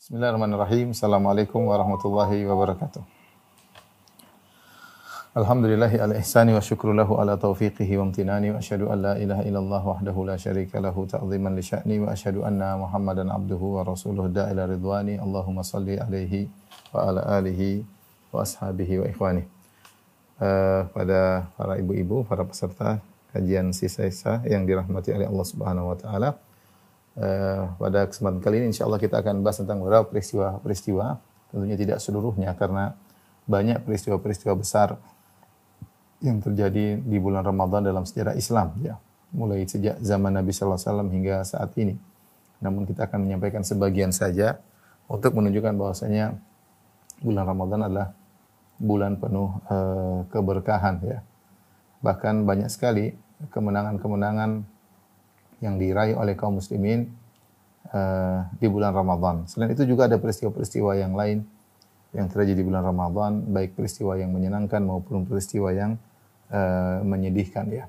Bismillahirrahmanirrahim. Assalamualaikum warahmatullahi wabarakatuh. Alhamdulillahi ala ihsani wa syukru lahu ala taufiqihi wa amtinani wa asyhadu an la ilaha illallah wahdahu la syarika lahu ta'ziman li sya'ni wa asyhadu anna Muhammadan abduhu wa rasuluhu da'ila ridwani. Allahumma salli alaihi wa ala alihi wa ashabihi wa ikhwani. Pada para ibu-ibu, para peserta kajian sisa-sisa yang dirahmati oleh Allah Subhanahu wa taala. Pada kesempatan kali ini insyaallah kita akan bahas tentang beberapa peristiwa, tentunya tidak seluruhnya karena banyak peristiwa-peristiwa besar yang terjadi di bulan Ramadan dalam sejarah Islam ya, mulai sejak zaman Nabi sallallahu alaihi wasallam hingga saat ini. Namun kita akan menyampaikan sebagian saja untuk menunjukkan bahwasanya bulan Ramadan adalah bulan penuh keberkahan ya. Bahkan banyak sekali kemenangan-kemenangan yang diraih oleh kaum muslimin di bulan Ramadan. Selain itu juga ada peristiwa-peristiwa yang lain yang terjadi di bulan Ramadan, baik peristiwa yang menyenangkan maupun peristiwa yang menyedihkan ya.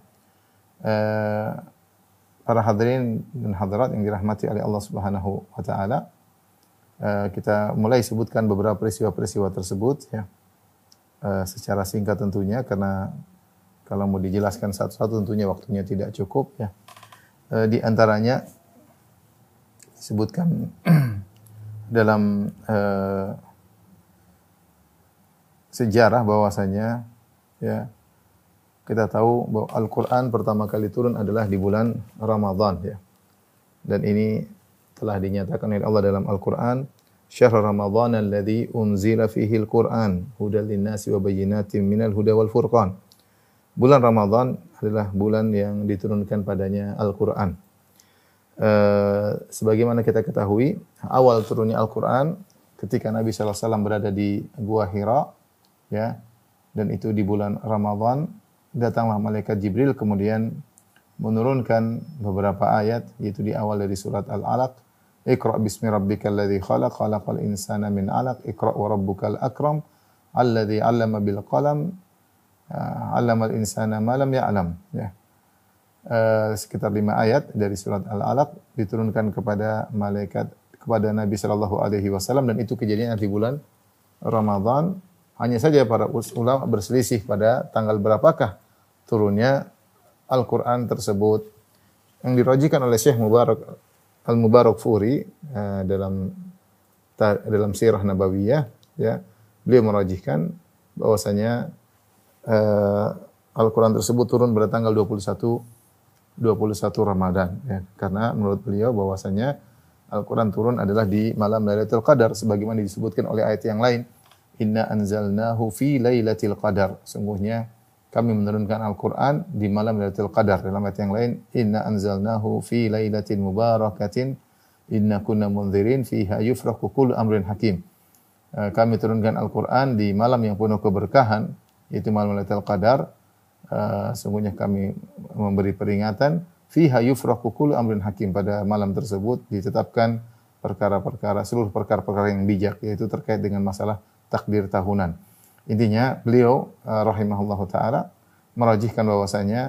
Para hadirin dan hadirat yang dirahmati oleh Allah Subhanahu wa taala, kita mulai sebutkan beberapa peristiwa-peristiwa tersebut ya. Secara singkat tentunya karena kalau mau dijelaskan satu-satu tentunya waktunya tidak cukup ya. Di antaranya disebutkan dalam sejarah bahwasanya ya kita tahu bahwa Al-Qur'an pertama kali turun adalah di bulan Ramadan ya. Dan ini telah dinyatakan oleh Allah dalam Al-Qur'an, "Syahrul Ramadhan alladzi unzila fihi al-Qur'an hudal lin-nasi wa bayyinatin minal huda wal furqan." Bulan Ramadan adalah bulan yang diturunkan padanya Al-Quran. Sebagaimana kita ketahui, awal turunnya Al-Quran ketika Nabi SAW berada di Gua Hira, ya, dan itu di bulan Ramadan, datanglah malaikat Jibril kemudian menurunkan beberapa ayat, yaitu di awal dari surat Al-Alaq, "Iqra' bismi rabbikal ladzi khalaq, khalaqal insana min 'alaq, iqra' wa rabbukal akram, alladzi 'allama bil qalam, 'allamal insana ma lam ya'lam." Ya. Sekitar 5 ayat dari surat Al-Alaq diturunkan kepada malaikat kepada Nabi sallallahu alaihi wasallam, dan itu kejadian di bulan Ramadan. Hanya saja para ulama berselisih pada tanggal berapakah turunnya Al-Qur'an tersebut. Yang dirajihkan oleh Syekh Al-Mubarakfuri dalam Sirah Nabawiyah ya, beliau merajihkan bahwasanya Al-Quran tersebut turun pada tanggal 21 Ramadan ya. Karena menurut beliau bahwasanya Al-Quran turun adalah di malam Lailatul Qadar sebagaimana disebutkan oleh ayat yang lain, "Inna anzalnahu fi lailatul qadar." Sungguhnya kami menurunkan Al-Quran di malam Lailatul Qadar. Dalam ayat yang lain, "Inna anzalnahu fi lailatin mubarakatin inna kunna mundzirin fiha yufraqu kullu amrin hakim." Kami turunkan Al-Quran di malam yang penuh keberkahan, yaitu malam Lailatul Qadar. Sungguhnya kami memberi peringatan, fiha yufraqu kullu amrin hakim. Pada malam tersebut ditetapkan seluruh perkara-perkara yang bijak, yaitu terkait dengan masalah takdir tahunan. Intinya beliau rahimahullahu taala merajihkan bahwasanya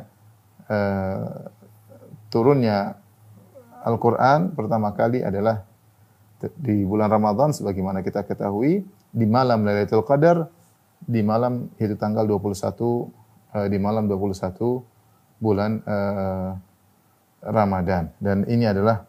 turunnya Al-Qur'an pertama kali adalah di bulan Ramadan sebagaimana kita ketahui, di malam Lailatul Qadar, di malam itu tanggal 21 di malam 21 bulan Ramadan. Dan ini adalah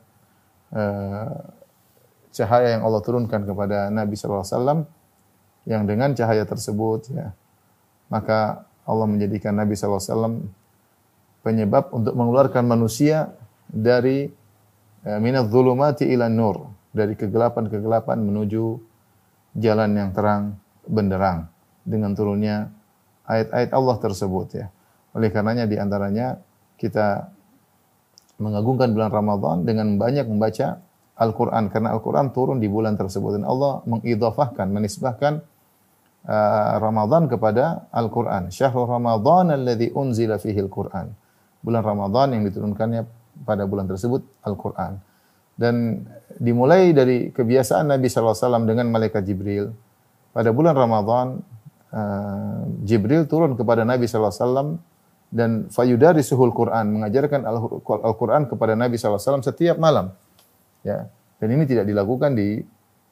cahaya yang Allah turunkan kepada Nabi sallallahu alaihi wasallam, yang dengan cahaya tersebut ya, maka Allah menjadikan Nabi sallallahu alaihi wasallam penyebab untuk mengeluarkan manusia dari minadz zulumati ilan nur, dari kegelapan-kegelapan menuju jalan yang terang benderang dengan turunnya ayat-ayat Allah tersebut ya. Oleh karenanya di antaranya kita mengagungkan bulan Ramadan dengan banyak membaca Al-Qur'an, karena Al-Qur'an turun di bulan tersebut dan Allah mengidhafahkan, menisbahkan Ramadan kepada Al-Qur'an. Syahrul Ramadhan alladzi unzila fihi Al-Qur'an. Bulan Ramadan yang diturunkannya pada bulan tersebut Al-Qur'an. Dan dimulai dari kebiasaan Nabi sallallahu alaihi wasallam dengan malaikat Jibril. Pada bulan Ramadan Jibril turun kepada Nabi sallallahu alaihi wasallam dan fayudarisuhul Quran, mengajarkan Al-Quran kepada Nabi sallallahu alaihi wasallam setiap malam. Ya. Dan ini tidak dilakukan di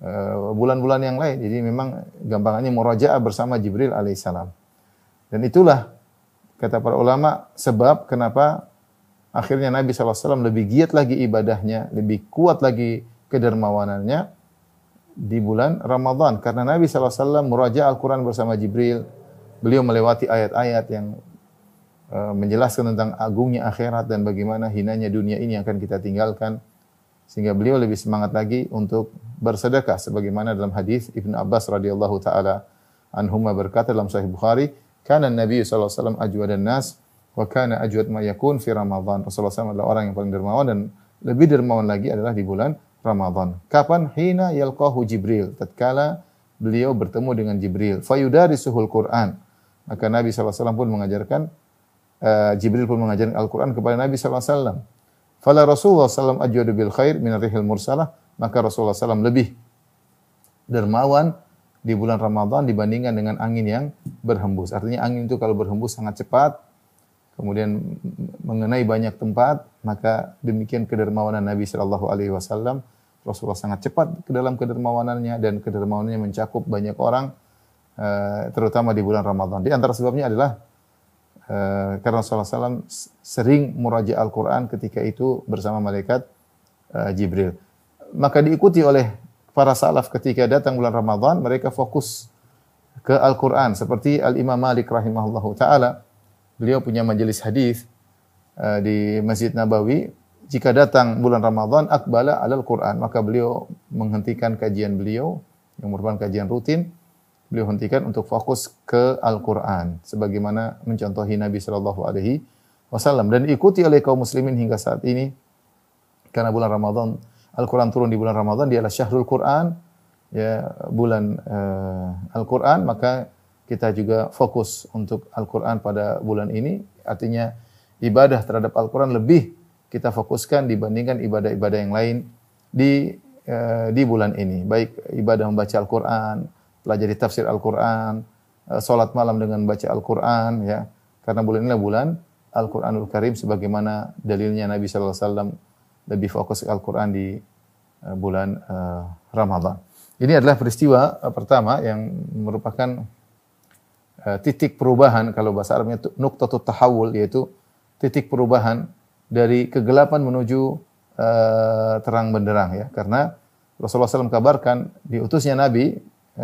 bulan-bulan yang lain. Jadi memang gampangannya murajaah bersama Jibril alaihissalam. Dan itulah kata para ulama sebab kenapa akhirnya Nabi SAW lebih giat lagi ibadahnya, lebih kuat lagi kedermawanannya di bulan Ramadan. Karena Nabi SAW murajaah Al-Quran bersama Jibril. Beliau melewati ayat-ayat yang menjelaskan tentang agungnya akhirat dan bagaimana hinanya dunia ini yang akan kita tinggalkan. Sehingga beliau lebih semangat lagi untuk bersedekah. Sebagaimana dalam hadis Ibnu Abbas radhiyallahu ta'ala anhuma berkata dalam Sahih Bukhari, Kana Nabi SAW ajwadan nas wa kana ajwad ma yakun fi Ramadan. Rasulullah SAW adalah orang yang paling dermawan dan lebih dermawan lagi adalah di bulan Ramadan. Kapan? Hina yalqahu Jibril. Tatkala beliau bertemu dengan Jibril. Fayudarisuhul Qur'an. Maka Nabi SAW pun mengajarkan, Jibril pun mengajarkan Al-Quran kepada Nabi SAW. Fala Rasulullah SAW ajwadu bil khair min rihil mursalah. Maka Rasulullah SAW lebih dermawan di bulan Ramadan dibandingkan dengan angin yang berhembus. Artinya angin itu kalau berhembus sangat cepat, kemudian mengenai banyak tempat, maka demikian kedermawanan Nabi sallallahu alaihi wasallam. Rasulullah sangat cepat ke dalam kedermawanannya dan kedermawanannya mencakup banyak orang, terutama di bulan Ramadan. Di antara sebabnya adalah karena Rasulullah SAW sering muraja Al-Quran ketika itu bersama malaikat Jibril. Maka diikuti oleh para salaf ketika datang bulan Ramadan, mereka fokus ke Al-Quran. Seperti Al-Imam Malik rahimahullahu ta'ala. Beliau punya majelis hadis di Masjid Nabawi. Jika datang bulan Ramadan, akbala alal Quran. Maka beliau menghentikan kajian beliau, yang merupakan kajian rutin. Beliau hentikan untuk fokus ke Al-Quran. Sebagaimana mencontohi Nabi SAW. Dan diikuti oleh kaum muslimin hingga saat ini. Karena bulan Ramadan, Al-Quran turun di bulan Ramadan, dia adalah syahrul Quran, ya, bulan Al-Quran, maka kita juga fokus untuk Al-Quran pada bulan ini. Artinya ibadah terhadap Al-Quran lebih kita fokuskan dibandingkan ibadah-ibadah yang lain di bulan ini. Baik ibadah membaca Al-Quran, pelajari tafsir Al-Quran, salat malam dengan baca Al-Quran, ya. Karena bulan inilah bulan Al-Quranul Karim, sebagaimana dalilnya Nabi sallallahu alaihi wasallam lebih fokus ke Al-Quran di bulan Ramadan. Ini adalah peristiwa pertama yang merupakan titik perubahan, kalau bahasa Arabnya nuqtatut tahawul, yaitu titik perubahan dari kegelapan menuju terang benderang, ya. Karena Rasulullah SAW kabarkan diutusnya Nabi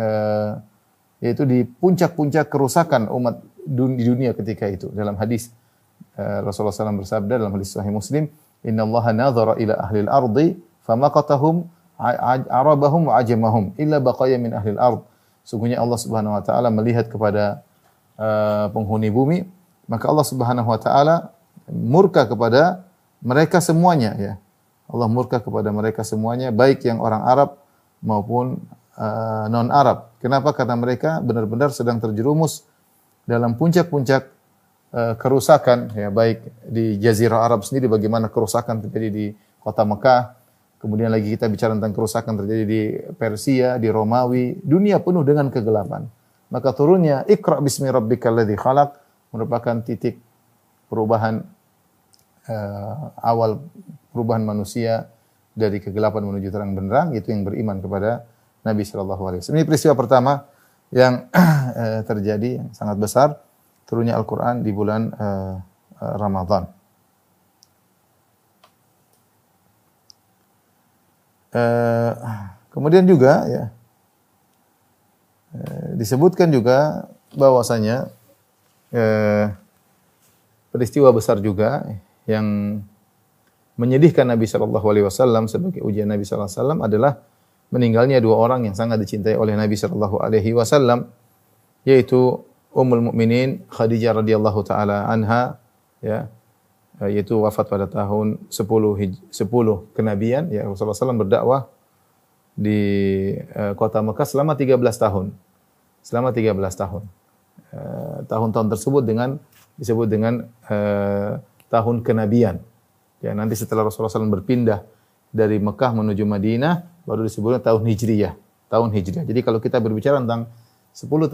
yaitu di puncak-puncak kerusakan umat di dunia ketika itu. Dalam hadis Rasulullah SAW bersabda dalam hadis Sahih Muslim, Innallaha nadhara ila ahlil ardi famaqatahum arabahum wa ajamahum illa baqaya min ahlil ard. Sungguhnya Allah Subhanahu wa taala melihat kepada penghuni bumi, maka Allah Subhanahu wa taala murka kepada mereka semuanya, ya. Allah murka kepada mereka semuanya, baik yang orang Arab maupun non Arab. Kenapa? Karena mereka benar-benar sedang terjerumus dalam puncak-puncak kerusakan, ya, baik di Jazirah Arab sendiri bagaimana kerusakan terjadi di kota Mekah, kemudian lagi kita bicara tentang kerusakan terjadi di Persia, di Romawi, dunia penuh dengan kegelapan. Maka turunnya Iqra bismi rabbikal ladzi khalaq merupakan titik perubahan awal perubahan manusia dari kegelapan menuju terang benderang, yaitu yang beriman kepada Nabi sallallahu alaihi wasallam. Ini peristiwa pertama yang terjadi yang sangat besar, turunnya Al-Quran di bulan Ramadan. Kemudian juga, ya, disebutkan juga bahwasanya peristiwa besar juga yang menyedihkan Nabi sallallahu alaihi wasallam sebagai ujian Nabi sallallahu alaihi wasallam adalah meninggalnya dua orang yang sangat dicintai oleh Nabi sallallahu alaihi wasallam, yaitu Ummul Mukminin Khadijah radhiyallahu taala anha, ya, yaitu wafat pada tahun 10 kenabian, ya. Rasulullah SAW berdakwah di kota Mekah selama 13 tahun. Selama 13 tahun. Tahun-tahun tersebut disebut dengan tahun kenabian. Ya, nanti setelah Rasulullah SAW berpindah dari Mekah menuju Madinah, baru disebutnya tahun Hijriyah. Tahun Hijriyah. Jadi kalau kita berbicara tentang 13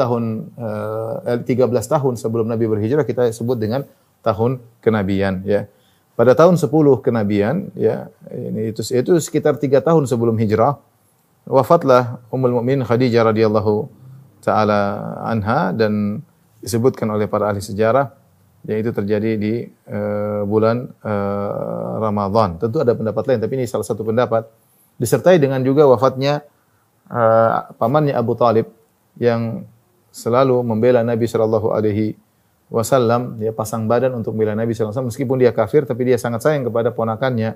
tahun sebelum Nabi berhijrah, kita sebut dengan tahun kenabian, ya. Pada tahun 10 kenabian, ya, itu sekitar 3 tahun sebelum hijrah, wafatlah Ummul Mukminin Khadijah radhiyallahu taala anha, dan disebutkan oleh para ahli sejarah yang itu terjadi di bulan Ramadan. Tentu ada pendapat lain, tapi ini salah satu pendapat. Disertai dengan juga wafatnya pamannya Abu Talib yang selalu membela Nabi sallallahu alaihi wasallam. Dia pasang badan untuk membela Nabi sallallahu alaihi wasallam meskipun dia kafir, tapi dia sangat sayang kepada ponakannya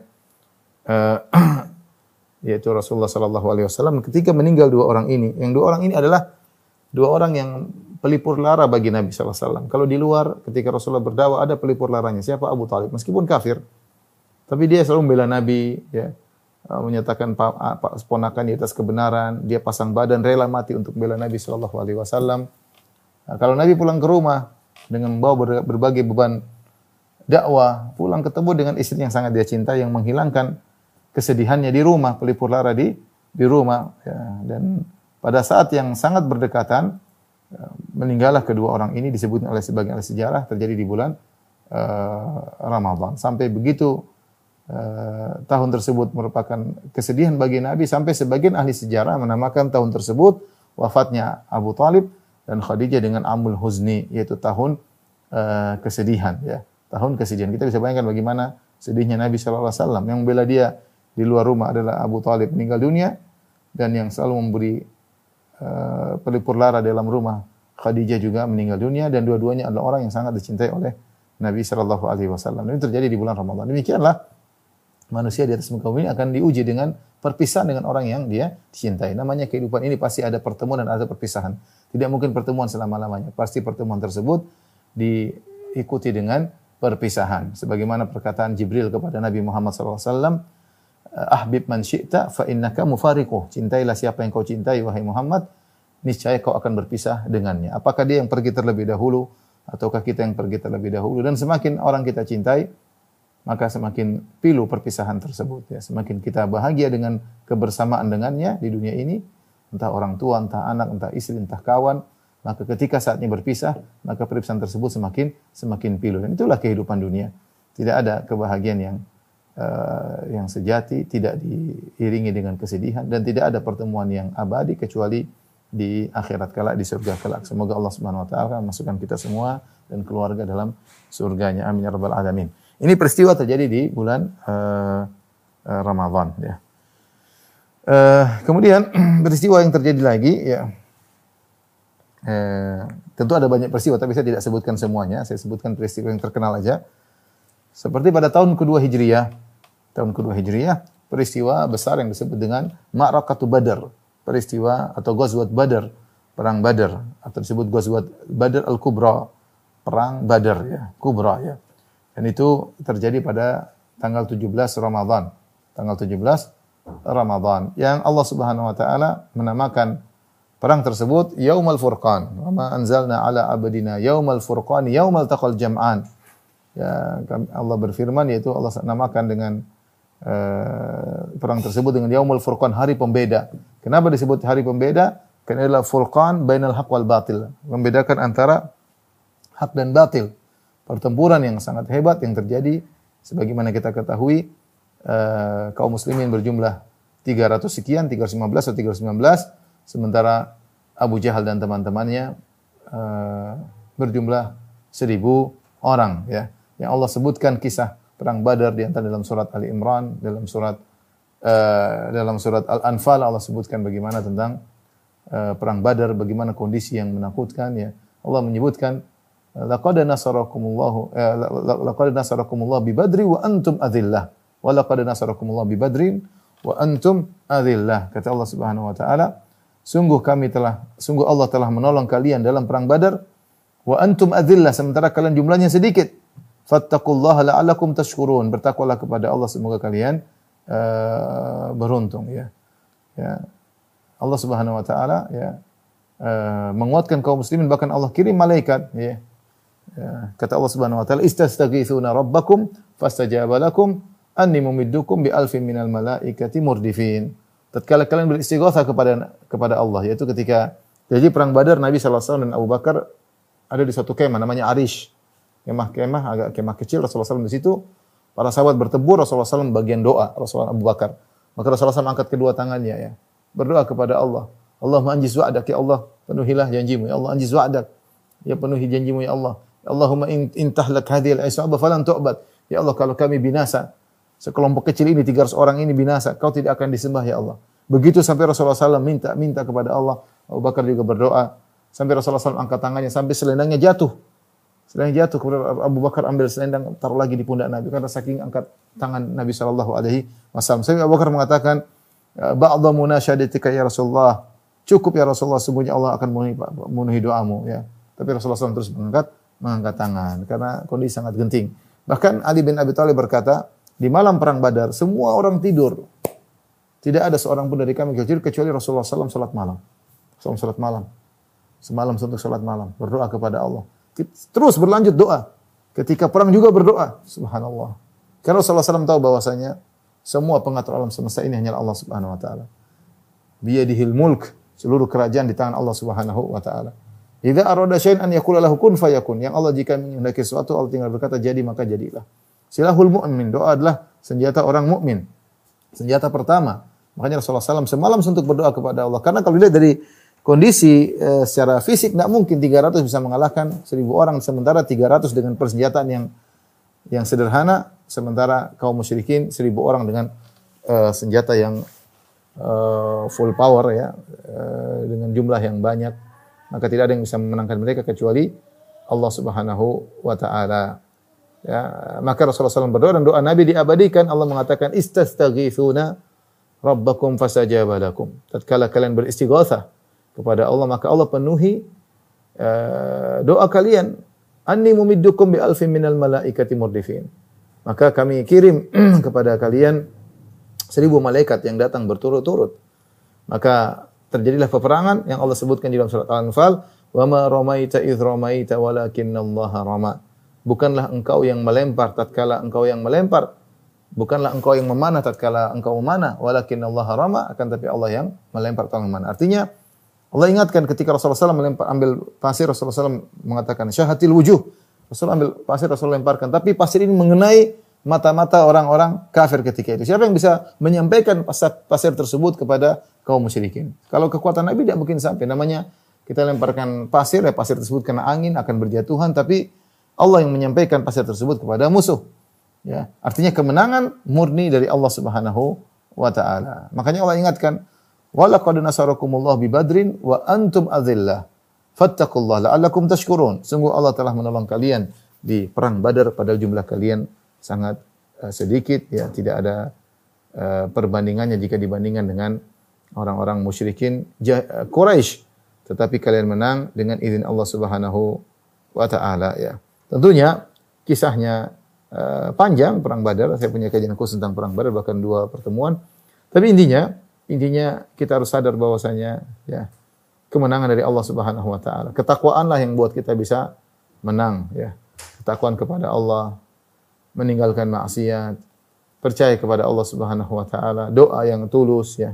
yaitu Rasulullah sallallahu alaihi wasallam. Ketika meninggal dua orang ini, yang dua orang ini adalah dua orang yang pelipur lara bagi Nabi sallallahu alaihi wasallam. Kalau di luar ketika Rasulullah berdakwah ada pelipur laranya. Siapa? Abu Talib. Meskipun kafir, tapi dia selalu membela Nabi, ya. Menyatakan ponakan di atas kebenaran, dia pasang badan rela mati untuk membela Nabi sallallahu alaihi wasallam. Nah, kalau Nabi pulang ke rumah dengan membawa berbagai beban dakwah, pulang ketemu dengan istri yang sangat dia cintai, yang menghilangkan kesedihannya di rumah, pelipur lara di rumah, ya. Dan pada saat yang sangat berdekatan meninggallah kedua orang ini, disebut oleh sebagian ahli sejarah terjadi di bulan Ramadan. Sampai begitu tahun tersebut merupakan kesedihan bagi Nabi, sampai sebagian ahli sejarah menamakan tahun tersebut wafatnya Abu Talib dan Khadijah dengan Amul Huzni, yaitu tahun kesedihan, ya. Tahun kesedihan. Kita bisa bayangkan bagaimana sedihnya Nabi sallallahu alaihi wasallam. Yang membela dia di luar rumah adalah Abu Talib meninggal dunia, dan yang selalu memberi pelipur lara dalam rumah Khadijah juga meninggal dunia, dan dua-duanya adalah orang yang sangat dicintai oleh Nabi sallallahu alaihi wasallam. Ini terjadi di bulan Ramadan. Demikianlah manusia di atas muka bumi akan diuji dengan perpisahan dengan orang yang dia cintai. Namanya kehidupan ini pasti ada pertemuan dan ada perpisahan. Tidak mungkin pertemuan selama-lamanya. Pasti pertemuan tersebut diikuti dengan perpisahan. Sebagaimana perkataan Jibril kepada Nabi Muhammad SAW, ahbib man syi'ta fa innaka mufariquh. Cintailah siapa yang kau cintai, wahai Muhammad, niscaya kau akan berpisah dengannya. Apakah dia yang pergi terlebih dahulu ataukah kita yang pergi terlebih dahulu? Dan semakin orang kita cintai, maka semakin pilu perpisahan tersebut, ya. Semakin kita bahagia dengan kebersamaan dengannya di dunia ini, entah orang tua, entah anak, entah istri, entah kawan, maka ketika saatnya berpisah, maka perpisahan tersebut semakin pilu. Dan itulah kehidupan dunia. Tidak ada kebahagiaan yang sejati, tidak diiringi dengan kesedihan, dan tidak ada pertemuan yang abadi kecuali di akhirat kelak, di surga kelak. Semoga Allah Subhanahu wa taala masukkan kita semua dan keluarga dalam surganya. Amin ya rabbal alamin. Ini peristiwa terjadi di bulan Ramadan, ya. Kemudian peristiwa yang terjadi lagi, ya. Tentu ada banyak peristiwa, tapi saya tidak sebutkan semuanya. Saya sebutkan peristiwa yang terkenal aja. Seperti pada tahun kedua Hijriah, peristiwa besar yang disebut dengan Ma'rakatu Badar, peristiwa atau Ghazwat Badar, perang Badar, atau disebut Ghazwat Badar Al-Kubra, perang Badar, ya, Kubra, ya. Dan itu terjadi pada tanggal 17 Ramadan. Tanggal 17 Ramadan. Yang Allah Subhanahu wa taala menamakan perang tersebut Yaumul Furqan. Wa ma anzalna ala abdina Yaumul Furqan yaumal taqal jam'an. Ya, Allah berfirman, yaitu Allah namakan dengan perang tersebut dengan Yaumul Furqan, hari pembeda. Kenapa disebut hari pembeda? Karena adalah furqan bainal haq wal batil. Membedakan antara hak dan batil. Pertempuran yang sangat hebat yang terjadi, sebagaimana kita ketahui, kaum muslimin berjumlah 300 sekian, 315 atau 319, sementara Abu Jahal dan teman-temannya berjumlah 1.000 orang, ya. Yang Allah sebutkan kisah perang Badar di antara dalam surat Ali Imran, dalam surat Al-Anfal Allah sebutkan bagaimana tentang perang Badar, bagaimana kondisi yang menakutkan, ya. Allah menyebutkan laqad nasarakumullah bi Badri wa antum adillah. Wa laqad nasarakumullah bi Badrin wa antum adillah. Kata Allah Subhanahu wa taala, sungguh Allah telah menolong kalian dalam perang Badar wa antum adillah, sementara kalian jumlahnya sedikit. Fattaqullaha la'allakum tashkurun. Bertakwalah kepada Allah, semoga kalian beruntung, ya. Ya. Allah Subhanahu wa taala, ya, menguatkan kaum muslimin, bahkan Allah kirim malaikat, ya. Ya, kata Allah Subhanahu wa taala, istastaghitsuna rabbakum fastajaba lakum anni mumiddukum bi alfin minal malaikati murdifin. Tatkala kalian beristighatsah kepada Allah, yaitu ketika jadi perang Badar, Nabi sallallahu alaihi wasallam dan Abu Bakar ada di suatu kemah namanya Arish. Kemah kecil, Rasulullah SAW di situ. Para sahabat bertempur, Rasulullah SAW bagian doa, Rasulullah Abu Bakar. Maka Rasulullah SAW angkat kedua tangannya, ya. berdoa kepada Allah. Allahumma anjiz wa'dak, ya Allah, penuhilah janjimu. Ya Allah, anjiz wa'dak, ya penuhi janjimu ya Allah. Allahumma in tahlak hadhil isabah falan tu'bad. Ya Allah, kalau kami binasa, sekelompok kecil ini 300 orang ini binasa, kau tidak akan disembah ya Allah. Begitu sampai Rasulullah SAW minta kepada Allah. Abu Bakar juga berdoa. Sampai Rasulullah SAW angkat tangannya sampai selendangnya jatuh. Selendang jatuh, kemudian Abu Bakar ambil selendang taruh lagi di pundak Nabi karena saking angkat tangan Nabi SAW. Sampai Abu Bakar mengatakan, ba'dha munasyadatika ya Rasulullah. Cukup ya Rasulullah, sesungguhnya Allah akan memenuhi doamu ya. Tapi Rasulullah SAW terus mengangkat tangan karena kondisi sangat genting. Bahkan Ali bin Abi Thalib berkata, di malam perang Badar semua orang tidur. Tidak ada seorang pun dari kami kecuali Rasulullah SAW salat malam. Salat malam. Semalam untuk salat malam, berdoa kepada Allah. Terus berlanjut doa. Ketika perang juga berdoa. Subhanallah. Karena Rasulullah SAW tahu bahwasanya semua pengatur alam semesta ini hanyalah Allah Subhanahu wa taala. Biyadihil mulk, seluruh kerajaan di tangan Allah Subhanahu wa taala. Idza arada syai'an an yaqula lahu kun fayakun. Yang Allah jika menghendaki sesuatu, Allah tinggal berkata jadi maka jadilah. Silahul mu'min, doa adalah senjata orang mukmin. Senjata pertama. Makanya Rasulullah SAW semalam suntuk berdoa kepada Allah. Karena kalau dilihat dari kondisi secara fisik tidak mungkin 300 bisa mengalahkan 1000 orang, sementara 300 dengan persenjataan yang sederhana, sementara kaum musyrikin 1000 orang dengan senjata yang full power ya, dengan jumlah yang banyak, maka tidak ada yang bisa memenangkan mereka kecuali Allah Subhanahu wa taala. Ya, maka Rasulullah SAW berdoa dan doa Nabi diabadikan. Allah mengatakan istastaghitsuna rabbakum fastajaba lakum. Tatkala kalian beristighatsah kepada Allah, maka Allah penuhi doa kalian. Anni mumiddukum bi alfin minal malaikati murdifin. Maka kami kirim kepada kalian 1000 malaikat yang datang berturut-turut. Maka terjadilah peperangan yang Allah sebutkan di dalam surat Al-Anfal, wa ma ramaita idz ramaita walakinallaha rama. Bukanlah engkau yang melempar tatkala engkau yang melempar. Bukanlah engkau yang memanah tatkala engkau memanah, walakinallaha rama, akan tapi Allah yang melempar atau memanah. Artinya Allah ingatkan ketika Rasulullah SAW ambil pasir, Rasulullah SAW mengatakan syahatil wujuh. Rasulullah ambil pasir, Rasulullah lemparkan. Tapi pasir ini mengenai mata-mata orang-orang kafir ketika itu. Siapa yang bisa menyampaikan pasir tersebut kepada kaum musyrikin? Kalau kekuatan Nabi tidak mungkin sampai. Namanya kita lemparkan pasir, ya pasir tersebut kena angin, akan berjatuhan. Tapi Allah yang menyampaikan pasir tersebut kepada musuh. Ya, artinya kemenangan murni dari Allah Subhanahu wa taala. Makanya Allah ingatkan, wa laqad nasarakumullah bi badrin wa antum adhillah fattaqullaha la'allakum tashkurun. Sungguh Allah telah menolong kalian di perang Badar padahal jumlah kalian sangat sedikit ya, tidak ada perbandingannya jika dibandingkan dengan orang-orang musyrikin Quraisy. Tetapi kalian menang dengan izin Allah Subhanahu wa taala ya. Tentunya kisahnya panjang perang Badar. Saya punya kajian khusus tentang perang Badar bahkan 2 pertemuan. Tapi intinya kita harus sadar bahwasanya ya kemenangan dari Allah Subhanahu wa taala. Ketakwaanlah yang buat kita bisa menang ya. Ketakwaan kepada Allah, meninggalkan maksiat, percaya kepada Allah Subhanahu wa taala, doa yang tulus ya.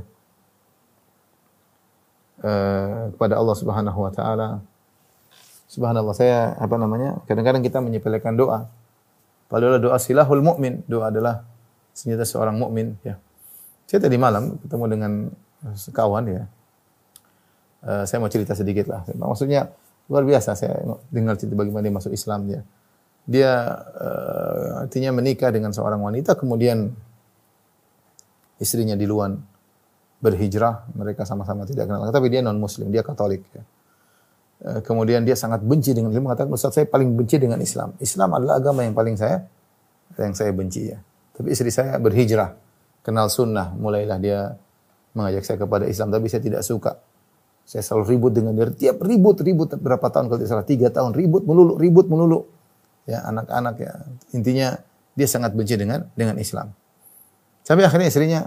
Kepada Allah Subhanahu wa taala. Subhanallah, saya kadang-kadang kita menyepelekan doa. Padahal doa silahul mukmin, doa adalah senjata seorang mukmin ya. Saya tadi malam ketemu dengan kawan ya. Saya mau cerita sedikit lah. Maksudnya luar biasa, saya dengar cerita bagaimana dia masuk Islam dia. Dia artinya menikah dengan seorang wanita, kemudian istrinya di luar berhijrah, mereka sama-sama tidak kenal, tapi dia non muslim, dia Katolik ya. Kemudian dia sangat benci dengan Islam, mengatakan Ustaz saya paling benci dengan Islam. Islam adalah agama yang paling saya benci ya. Tapi istri saya berhijrah, kenal sunnah, mulailah dia mengajak saya kepada Islam, tapi saya tidak suka. Saya selalu ribut dengan dia, tiap ribut berapa tahun kalau tidak salah 3 tahun ribut melulu. Ya, anak-anak ya. Intinya dia sangat benci dengan Islam. Sampai akhirnya istrinya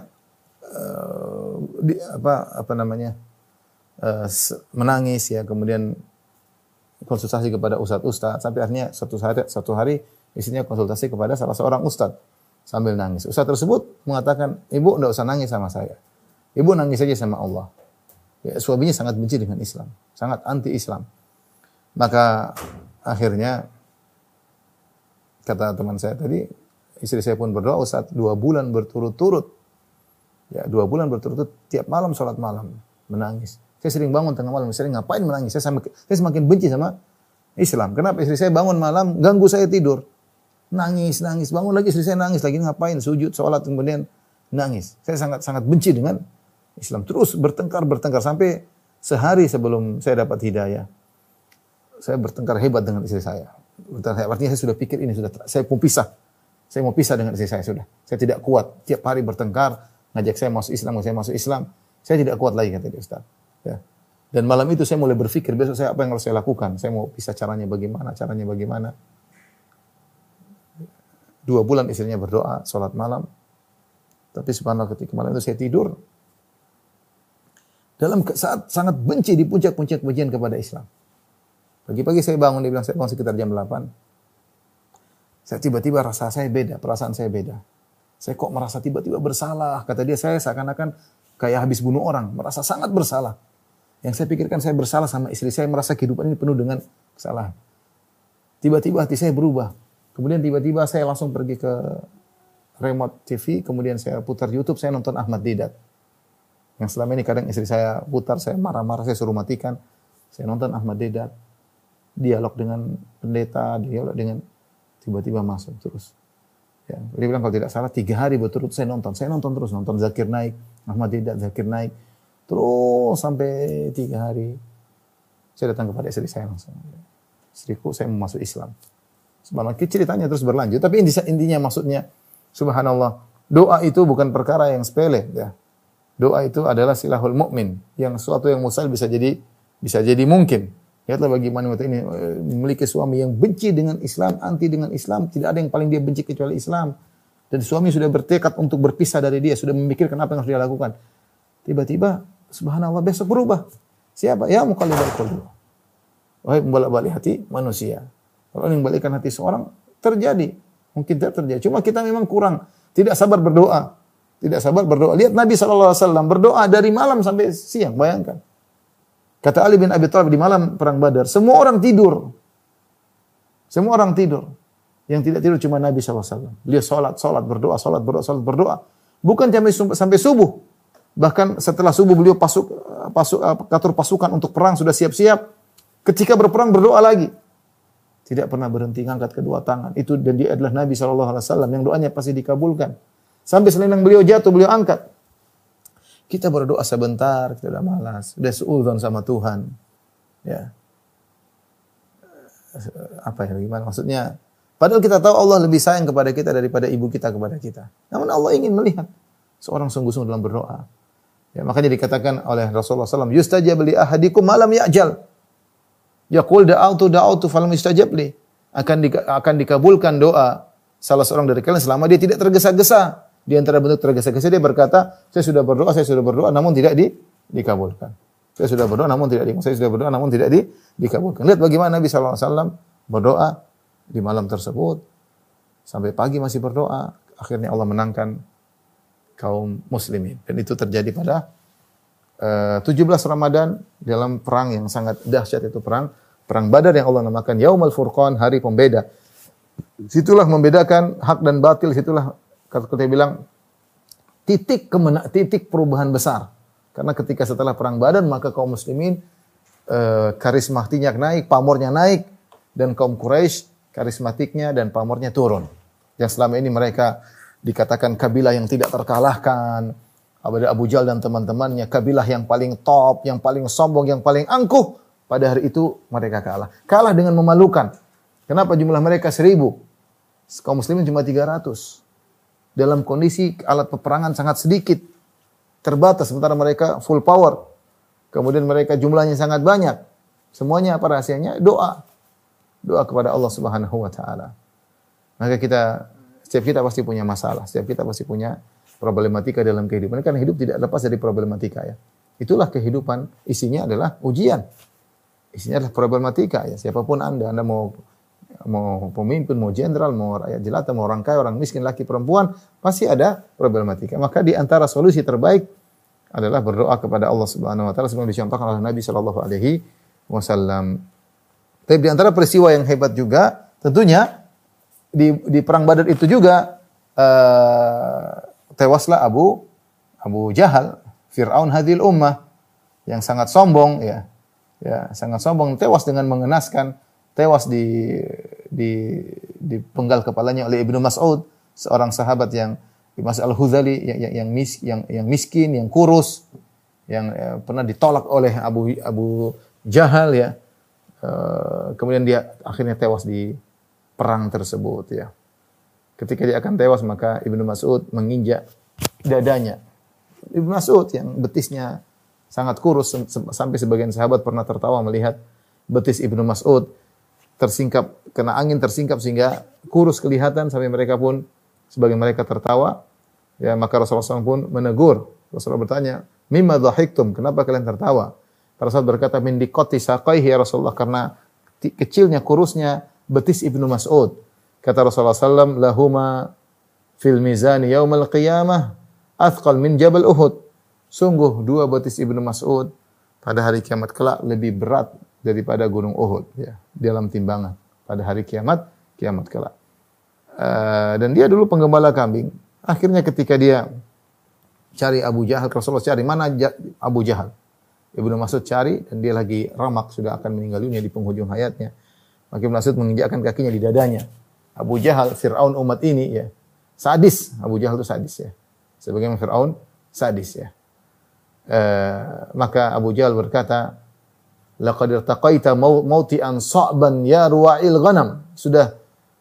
menangis ya, kemudian konsultasi kepada ustaz sampai akhirnya satu hari istrinya konsultasi kepada salah seorang ustaz sambil nangis. Ustaz tersebut mengatakan, "Ibu enggak usah nangis sama saya. Ibu nangis saja sama Allah." Ya, suaminya sangat benci dengan Islam, sangat anti Islam. Maka akhirnya kata teman saya tadi, istri saya pun berdoa, Ustaz 2 bulan berturut-turut Ya, 2 bulan berturut-turut tiap malam sholat malam menangis. Saya sering bangun tengah malam, sering ngapain menangis? Saya semakin benci sama Islam. Kenapa? Istri saya bangun malam ganggu saya tidur. Nangis, bangun lagi istri saya nangis lagi, ngapain? Sujud, sholat, kemudian nangis. Saya sangat sangat benci dengan Islam. Terus bertengkar sampai sehari sebelum saya dapat hidayah. Saya bertengkar hebat dengan istri saya. Artinya saya sudah pikir ini sudah saya mau pisah. Saya mau pisah dengan istri saya sudah. Saya tidak kuat. Tiap hari bertengkar, ngajak saya masuk Islam. Saya tidak kuat lagi kata dia, Ustaz. Ya. Dan malam itu saya mulai berpikir besok saya apa yang harus saya lakukan. Saya mau pisah caranya bagaimana. 2 bulan istrinya berdoa, sholat malam. Tapi subhanallah ketika malam itu saya tidur. Dalam saat sangat benci di puncak-puncak kebencian kepada Islam. Pagi-pagi saya bangun, dia bilang saya bangun sekitar jam 8. Saya tiba-tiba rasa saya beda, perasaan saya beda. Saya kok merasa tiba-tiba bersalah. Kata dia, saya seakan-akan kayak habis bunuh orang. Merasa sangat bersalah. Yang saya pikirkan saya bersalah sama istri saya. Merasa kehidupan ini penuh dengan kesalahan. Tiba-tiba hati saya berubah. Kemudian tiba-tiba saya langsung pergi ke remote TV. Kemudian saya putar YouTube, saya nonton Ahmad Deedat. Yang selama ini kadang istri saya putar, saya marah-marah, saya suruh matikan. Saya nonton Ahmad Deedat. Dialog dengan pendeta, dialog dengan... Tiba-tiba masuk terus. Ya, dia bilang kalau tidak salah 3 hari berturut saya nonton terus, nonton Zakir Naik, Ahmad Deedat, Zakir Naik, terus sampai 3 hari. Saya datang kepada istri saya langsung. Istriku, saya mau masuk Islam. Subhanallah, ceritanya terus berlanjut. Tapi intinya maksudnya, subhanallah, doa itu bukan perkara yang sepele. Ya. Doa itu adalah silahul mu'min, yang sesuatu yang mustahil bisa jadi mungkin. Lihatlah bagaimana wanita ini memiliki suami yang benci dengan Islam, anti dengan Islam. Tidak ada yang paling dia benci kecuali Islam. Dan suami sudah bertekad untuk berpisah dari dia. Sudah memikirkan apa yang harus dia lakukan. Tiba-tiba, subhanallah, besok berubah. Siapa? Ya muqallibal qulub. Wahai membolak-balik hati manusia. Kalau yang membalikkan hati seorang, terjadi. Mungkin tidak terjadi. Cuma kita memang kurang. Tidak sabar berdoa. Lihat Nabi SAW berdoa dari malam sampai siang. Bayangkan. Kata Ali bin Abi Thalib di malam perang Badar, semua orang tidur. Yang tidak tidur cuma Nabi SAW. Beliau sholat, berdoa. Bukan sampai subuh. Bahkan setelah subuh beliau atur pasukan untuk perang, sudah siap-siap. Ketika berperang berdoa lagi. Tidak pernah berhenti angkat kedua tangan. Itu dan dia adalah Nabi SAW yang doanya pasti dikabulkan. Sampai selendang beliau jatuh, beliau angkat. Kita berdoa sebentar, kita udah malas, udah suudzon sama Tuhan. Ya. Apa ya, gimana maksudnya? Padahal kita tahu Allah lebih sayang kepada kita daripada ibu kita kepada kita. Namun Allah ingin melihat seorang sungguh-sungguh dalam berdoa. Ya, makanya dikatakan oleh Rasulullah SAW, yustajab li ahadikum malam ya'jal. Yaqul da'autu falam yustajab li. Akan dikabulkan doa salah seorang dari kalian selama dia tidak tergesa-gesa. Di antara bentuk tergesa-gesa dia berkata, saya sudah berdoa namun tidak dikabulkan. Saya sudah berdoa namun tidak dikabulkan. Lihat bagaimana Nabi SAW berdoa di malam tersebut. Sampai pagi masih berdoa. Akhirnya Allah menangkan kaum muslimin. Dan itu terjadi pada 17 Ramadan dalam perang yang sangat dahsyat, itu perang Badar yang Allah namakan Yaumul Furqan, hari pembeda. Situlah membedakan hak dan batil, situlah kata dia bilang titik perubahan besar. Karena ketika setelah perang Badar maka kaum muslimin karismatiknya naik, pamornya naik, dan kaum Quraisy karismatiknya dan pamornya turun. Yang selama ini mereka dikatakan kabilah yang tidak terkalahkan, Abu Jahal dan teman-temannya, kabilah yang paling top, yang paling sombong, yang paling angkuh. Pada hari itu mereka kalah. Kalah dengan memalukan. Kenapa jumlah mereka 1000? Kaum muslimin cuma 300. Dalam kondisi alat peperangan sangat sedikit, terbatas, sementara mereka full power. Kemudian mereka jumlahnya sangat banyak. Semuanya apa rahasianya? Doa kepada Allah Subhanahu wa taala. Maka setiap kita pasti punya masalah, setiap kita pasti punya problematika dalam kehidupan. Karena hidup tidak lepas dari problematika ya. Itulah kehidupan, isinya adalah ujian. Isinya adalah problematika ya. Siapapun Anda mau pemimpin, mau jenderal, mau rakyat jelata, mau orang kaya, orang miskin, laki, perempuan, pasti ada problematika. Maka di antara solusi terbaik adalah berdoa kepada Allah Subhanahu wa taala sebagaimana dicontohkan oleh Nabi sallallahu alaihi wasallam. Tapi di antara peristiwa yang hebat juga, tentunya di perang Badar itu juga tewaslah Abu Jahal, Fir'aun hadhil ummah, yang sangat sombong ya. Ya, sangat sombong, tewas dengan mengenaskan, tewas di penggal kepalanya oleh Ibnu Mas'ud, seorang sahabat yang Mas Al-Hudhali yang miskin, yang kurus, yang pernah ditolak oleh Abu Jahal ya. Kemudian dia akhirnya tewas di perang tersebut ya. Ketika dia akan tewas maka Ibnu Mas'ud menginjak dadanya. Ibnu Mas'ud yang betisnya sangat kurus sampai sebagian sahabat pernah tertawa melihat betis Ibnu Mas'ud tersingkap, kena angin tersingkap sehingga kurus kelihatan sampai mereka pun sebagian mereka tertawa. Ya, maka Rasulullah SAW pun menegur. Rasulullah bertanya, "Mimma dhahiktum?" Kenapa kalian tertawa? Rasulullah berkata, "Min diqati saqaihi ya Rasulullah," karena kecilnya kurusnya betis Ibnu Mas'ud. Kata Rasulullah SAW, "Lahuma fil mizani yaumal qiyamah athqal min jabal Uhud." Sungguh dua betis Ibnu Mas'ud pada hari kiamat kelak lebih berat daripada gunung Uhud ya, dalam timbangan pada hari kiamat kelak. Dan dia dulu penggembala kambing. Akhirnya ketika dia cari Abu Jahal, Rasulullah cari mana Abu Jahal. Ibnu Mas'ud cari dan dia lagi ramak, sudah akan meninggal dunia di penghujung hayatnya. Maka Ibnu Mas'ud menginjakkan kakinya di dadanya. Abu Jahal, Fir'aun umat ini ya, sadis. Abu Jahal itu sadis ya. Sebagaimana Fir'aun sadis ya. Maka Abu Jahal berkata, "Laqad irtaqaita mauti'an sa'ban ya ruwa'il ghanam." Sudah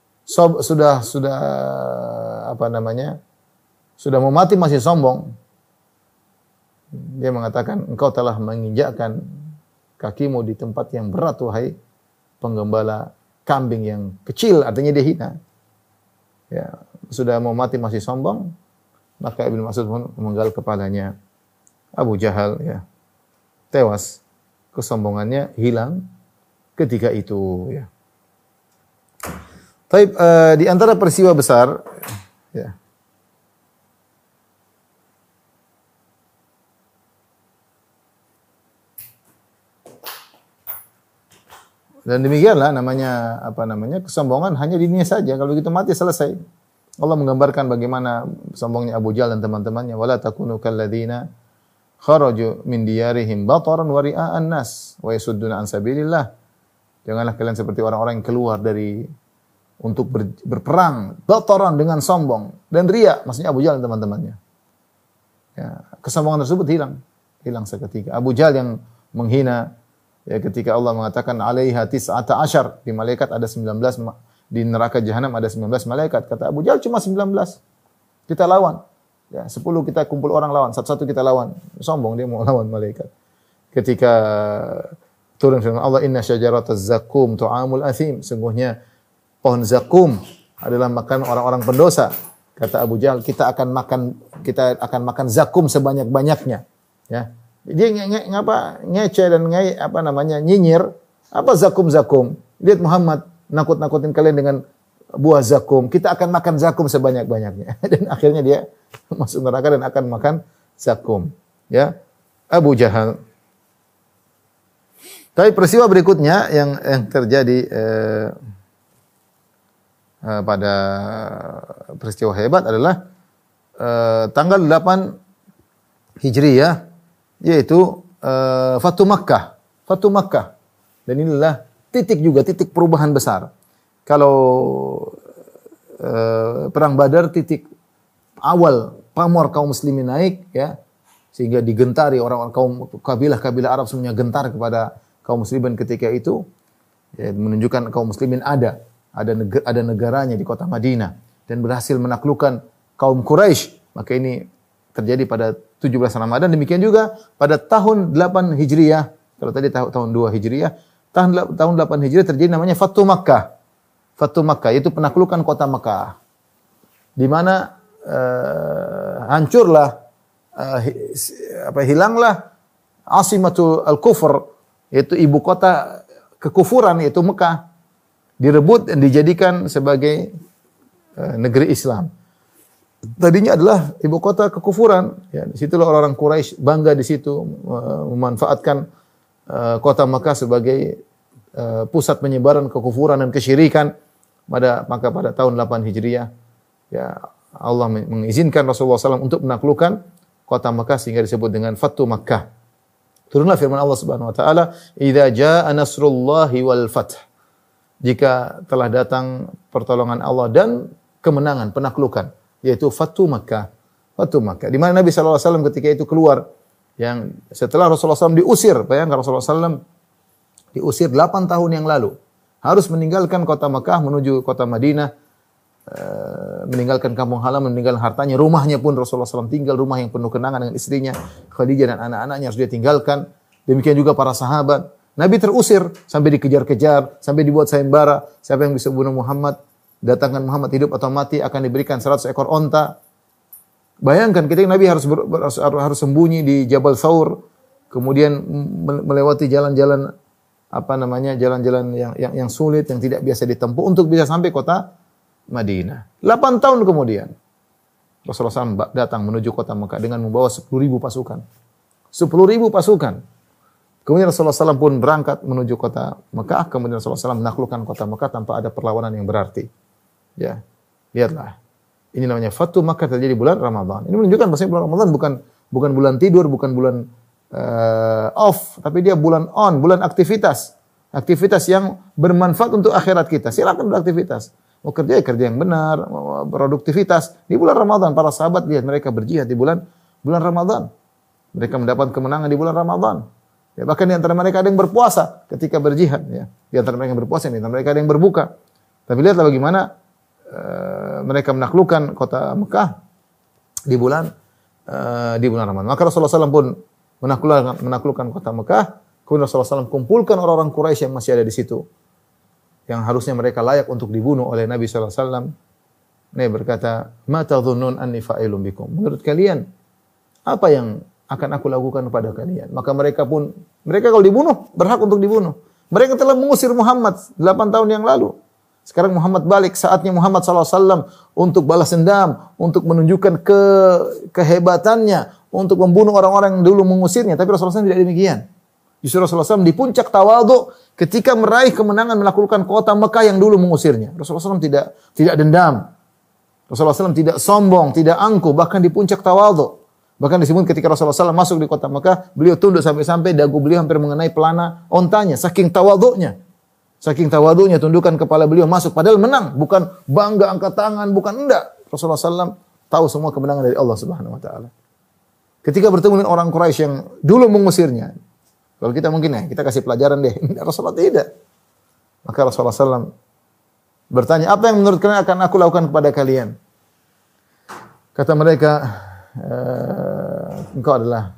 apa namanya? Sudah mau mati masih sombong. Dia mengatakan, "Engkau telah menginjakkan kakimu di tempat yang berat wahai penggembala kambing yang kecil," artinya dia hina. Ya, sudah mau mati masih sombong. Maka Ibnu Mas'ud pun memenggal kepalanya. Abu Jahal ya tewas, kesombongannya hilang ketika itu ya. Taib, di antara peristiwa besar ya. Dan demikianlah namanya kesombongan hanya di dunia saja, kalau begitu mati selesai. Allah menggambarkan bagaimana sombongnya Abu Jahal dan teman-temannya, wala takunu kalladzina kharaju min diyarihim bataran wa ria'an nas wa yasudduna an sabilillah. Janganlah kalian seperti orang-orang yang keluar untuk berperang bataran dengan sombong dan riya, maksudnya Abu Jahal dan teman-temannya. Ya, kesombongan tersebut hilang seketika. Abu Jahal yang menghina ya, ketika Allah mengatakan 'alaiha tis'ata asyar, di malaikat ada 19, di neraka jahanam ada 19 malaikat. Kata Abu Jahal cuma 19. Kita lawan. Ya, 10 kita kumpul orang lawan, satu-satu kita lawan. Sombong dia mau lawan malaikat. Ketika turun firman Allah, "Inna syajarataz zakum tu'amul athim." Sungguhnya pohon zakum adalah makan orang-orang pendosa. Kata Abu Jahal, kita akan makan zakum sebanyak-banyaknya. Ya. Dia ngece dan nyinyir. Apa zakum? Lihat Muhammad nakut-nakutin kalian dengan buah zakum. Kita akan makan zakum sebanyak-banyaknya. Dan akhirnya dia masuk neraka dan akan makan zakum. Ya, Abu Jahal. Tapi peristiwa berikutnya yang terjadi pada peristiwa hebat adalah tanggal 8 Hijriyah, yaitu Fatu Makkah. Dan inilah titik perubahan besar. Kalau perang Badar titik awal pamor kaum muslimin naik ya, sehingga digentari orang-orang kabilah-kabilah Arab semuanya gentar kepada kaum muslimin ketika itu ya, menunjukkan kaum muslimin ada negaranya di kota Madinah dan berhasil menaklukkan kaum Quraisy. Maka ini terjadi pada 17 Ramadan. Demikian juga pada tahun 8 Hijriah. Kalau tadi tahun 2 Hijriah, tahun 8 Hijriah terjadi namanya Fatu Makkah. Fatu Makkah itu penaklukan kota Makkah. Di mana hancurlah hilanglah Asimatul Al-Kufr, yaitu ibu kota kekufuran, yaitu Mekah, direbut dan dijadikan sebagai negeri Islam. Tadinya adalah ibu kota kekufuran, ya, di situlah orang-orang Quraisy bangga di situ, memanfaatkan kota Mekah sebagai pusat penyebaran kekufuran dan kesyirikan. Maka pada tahun 8 Hijriah ya, Allah mengizinkan Rasulullah SAW untuk menaklukkan kota Mekah sehingga disebut dengan Fathu Makkah. Turunlah firman Allah Subhanahu wa taala, "Idza jaa nasrullahi wal fath." Jika telah datang pertolongan Allah dan kemenangan, penaklukan, yaitu Fathu Makkah. Fathu Makkah. Di mana Nabi sallallahu alaihi wasallam ketika itu keluar, yang setelah Rasulullah SAW diusir, bayangkan Rasulullah SAW diusir 8 tahun yang lalu. Harus meninggalkan kota Mekah menuju kota Madinah, meninggalkan kampung halaman, meninggalkan hartanya, rumahnya pun Rasulullah SAW tinggal, rumah yang penuh kenangan dengan istrinya, Khadijah dan anak-anaknya harus dia tinggalkan. Demikian juga para sahabat. Nabi terusir sampai dikejar-kejar, sampai dibuat sayembara. Siapa yang bisa bunuh Muhammad, datangkan Muhammad hidup atau mati, akan diberikan 100 ekor onta. Bayangkan ketika Nabi harus sembunyi di Jabal Thawr, kemudian melewati jalan-jalan jalan-jalan yang sulit, yang tidak biasa ditempuh untuk bisa sampai kota Madinah. 8 tahun kemudian Rasulullah SAW datang menuju kota Mekah dengan membawa 10.000 pasukan. 10.000 pasukan. Kemudian Rasulullah SAW pun berangkat menuju kota Mekah. Kemudian Rasulullah SAW menaklukkan kota Mekah tanpa ada perlawanan yang berarti. Ya, lihatlah. Ini namanya Fathu Makkah terjadi bulan Ramadan. Ini menunjukkan bahwa bulan Ramadan bukan bulan tidur, bukan bulan off, tapi dia bulan on, bulan aktivitas. Aktivitas yang bermanfaat untuk akhirat kita. Silakan beraktivitas. Mau kerja yang benar, produktivitas. Di bulan Ramadan para sahabat lihat mereka berjihad di bulan Ramadan. Mereka mendapat kemenangan di bulan Ramadan. Ya, bahkan di antara mereka ada yang berpuasa ketika berjihad, ya. Di antara mereka yang berpuasa, di antara mereka ada yang berbuka. Tapi lihatlah bagaimana mereka menaklukkan kota Mekah di bulan Ramadan. Maka Rasulullah SAW pun menaklukkan kota Mekah. Kemudian Rasulullah SAW kumpulkan orang-orang Quraisy yang masih ada di situ, yang harusnya mereka layak untuk dibunuh oleh Nabi SAW. Nabi berkata, "Ma tadhunnun anni fa'ilun bikum?" Menurut kalian, apa yang akan aku lakukan kepada kalian? Maka mereka kalau dibunuh, berhak untuk dibunuh. Mereka telah mengusir Muhammad 8 tahun yang lalu. Sekarang Muhammad balik, saatnya Muhammad SAW untuk balas dendam, untuk menunjukkan kehebatannya, untuk membunuh orang-orang yang dulu mengusirnya. Tapi Rasulullah SAW tidak demikian. Justru Rasulullah SAW di puncak tawadhu ketika meraih kemenangan menaklukkan kota Mekah yang dulu mengusirnya. Rasulullah SAW tidak dendam. Rasulullah SAW tidak sombong, tidak angkuh, bahkan di puncak tawadhu. Bahkan disebut ketika Rasulullah SAW masuk di kota Mekah, beliau tunduk sampai dagu beliau hampir mengenai pelana ontanya, saking tawadhunya. Saking tawadhunya, tundukan kepala beliau masuk, padahal menang, bukan bangga angkat tangan, bukan, enggak. Rasulullah SAW tahu semua kemenangan dari Allah Subhanahu Wa Taala. Ketika bertemu dengan orang Quraisy yang dulu mengusirnya, kalau kita mungkin kita kasih pelajaran deh. Rasulullah tidak. Maka Rasulullah SAW bertanya, apa yang menurut kalian akan aku lakukan kepada kalian? Kata mereka, engkau adalah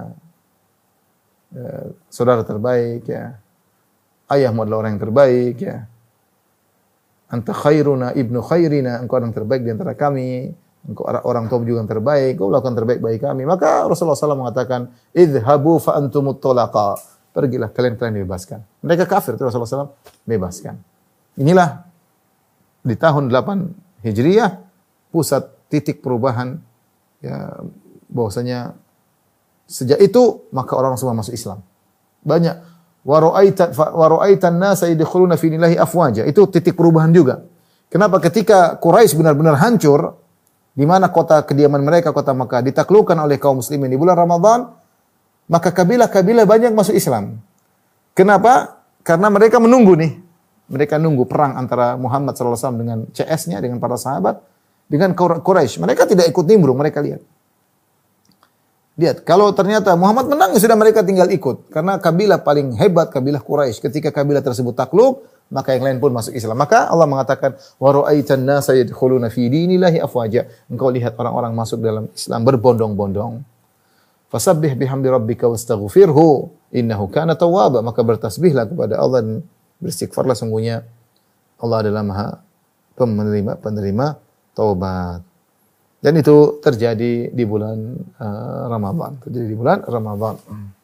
saudara terbaik, ya. Ayahmu adalah orang yang terbaik, ya. Anta khairuna ibnu khairina, engkau orang terbaik di antara kami. Engkau orang tua juga yang terbaik, kau lakukan terbaik bagi kami. Maka Rasulullah SAW mengatakan, idhabu fa antumut tolaqa. Pergilah, kalian dibebaskan. Mereka kafir, Rasulullah SAW bebaskan. Inilah di tahun 8 Hijriah, pusat titik perubahan, ya, bahwasanya sejak itu, maka orang semua masuk Islam. Banyak. Wa ra'aitan nasa yadkhuluna fi dinillahi afwaja. Itu titik perubahan juga. Kenapa? Ketika Quraisy benar-benar hancur, di mana kota kediaman mereka, kota Mekah, ditaklukkan oleh kaum muslimin di bulan Ramadan, maka kabilah-kabilah banyak masuk Islam. Kenapa? Karena mereka menunggu nih. Mereka nunggu perang antara Muhammad SAW dengan CS-nya, dengan para sahabat, dengan Quraisy. Mereka tidak ikut nimbrung, mereka lihat. Lihat, kalau ternyata Muhammad menang, sudah mereka tinggal ikut. Karena kabilah paling hebat, kabilah Quraisy. Ketika kabilah tersebut takluk, maka yang lain pun masuk Islam. Maka Allah mengatakan, wa ra'aitan nasa yadkhuluna fi dinillahi afwaja. Engkau lihat orang-orang masuk dalam Islam berbondong-bondong. Fasabbih bihamdi rabbika wastaghfirhu innahu kana tawwaba. Maka bertasbihlah kepada Allah dan beristighfarlah, sungguhnya Allah adalah Maha penerima taubat. Dan itu terjadi di bulan Ramadan. Terjadi di bulan Ramadan.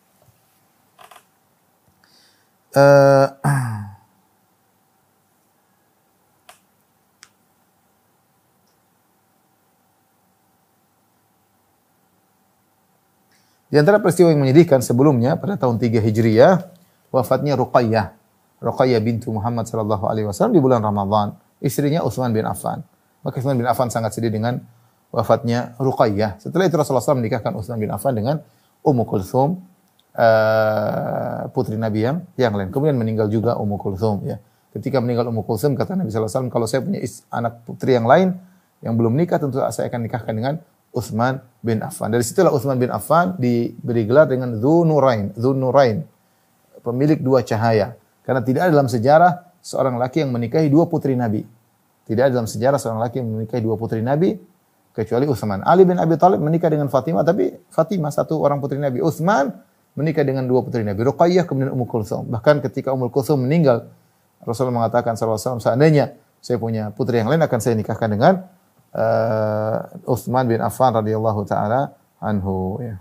Di antara peristiwa yang menyedihkan sebelumnya, pada tahun 3 Hijriah, wafatnya Ruqayyah. Ruqayyah bintu Muhammad sallallahu alaihi wasallam di bulan Ramadan. Istrinya Utsman bin Affan. Maka Utsman bin Affan sangat sedih dengan wafatnya Ruqayyah. Setelah itu Rasulullah SAW menikahkan Utsman bin Affan dengan Ummu Kulthum, putri Nabi yang lain. Kemudian meninggal juga Ummu Kulthum ya. Ketika meninggal Ummu Kulthum kata Nabi SAW, kalau saya punya anak putri yang lain yang belum nikah tentu saya akan nikahkan dengan Utsman bin Affan. Dari situlah Utsman bin Affan diberi gelar dengan Dzun-Nurain, pemilik dua cahaya. Karena tidak ada dalam sejarah seorang laki yang menikahi dua putri Nabi. Tidak ada dalam sejarah seorang laki yang menikahi dua putri Nabi kecuali Utsman. Ali bin Abi Thalib menikah dengan Fatimah, tapi Fatimah satu orang putri Nabi. Utsman menikah dengan dua putri Nabi, Ruqayyah kemudian Ummu Kulthum. Bahkan ketika Ummu Kulthum meninggal, Rasulullah mengatakan SAW, seandainya saya punya putri yang lain akan saya nikahkan dengan Utsman bin Affan radhiyallahu taala anhu ya.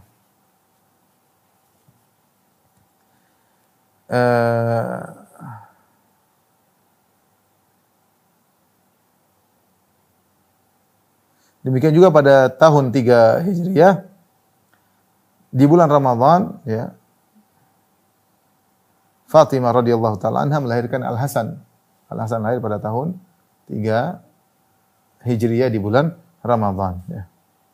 Demikian juga pada tahun 3 Hijriah di bulan Ramadan ya, Fatimah radhiyallahu taala anha melahirkan Al-Hasan. Al-Hasan lahir pada tahun 3 Hijriah di bulan Ramadan ya.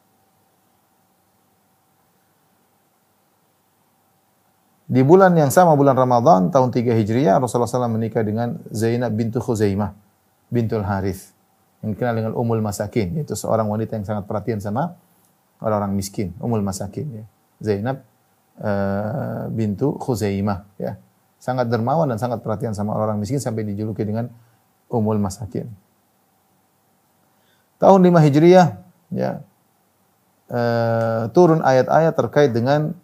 Di bulan yang sama, bulan Ramadan tahun 3 Hijriah, Rasulullah SAW menikah dengan Zainab bintu Khuzaimah bintul Harith, yang dikenal dengan Ummul Masakin, yaitu seorang wanita yang sangat perhatian sama orang-orang miskin, Ummul Masakin ya. Zainab bintu Khuzaimah ya. Sangat dermawan dan sangat perhatian sama orang miskin sampai dijuluki dengan Ummul Masakin. Tahun 5 Hijriah ya, turun ayat-ayat terkait dengan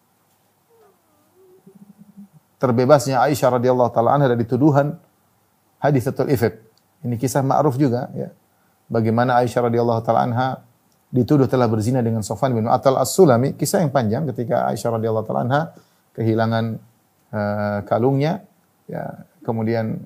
terbebasnya Aisyah radhiyallahu taala anha dari tuduhan haditsatul ifk. Ini kisah ma'ruf juga ya. Bagaimana Aisyah radhiyallahu taala anha dituduh telah berzina dengan Safwan bin Mu'attal As-Sulami. Kisah yang panjang ketika Aisyah radhiyallahu taala anha kehilangan kalungnya ya, kemudian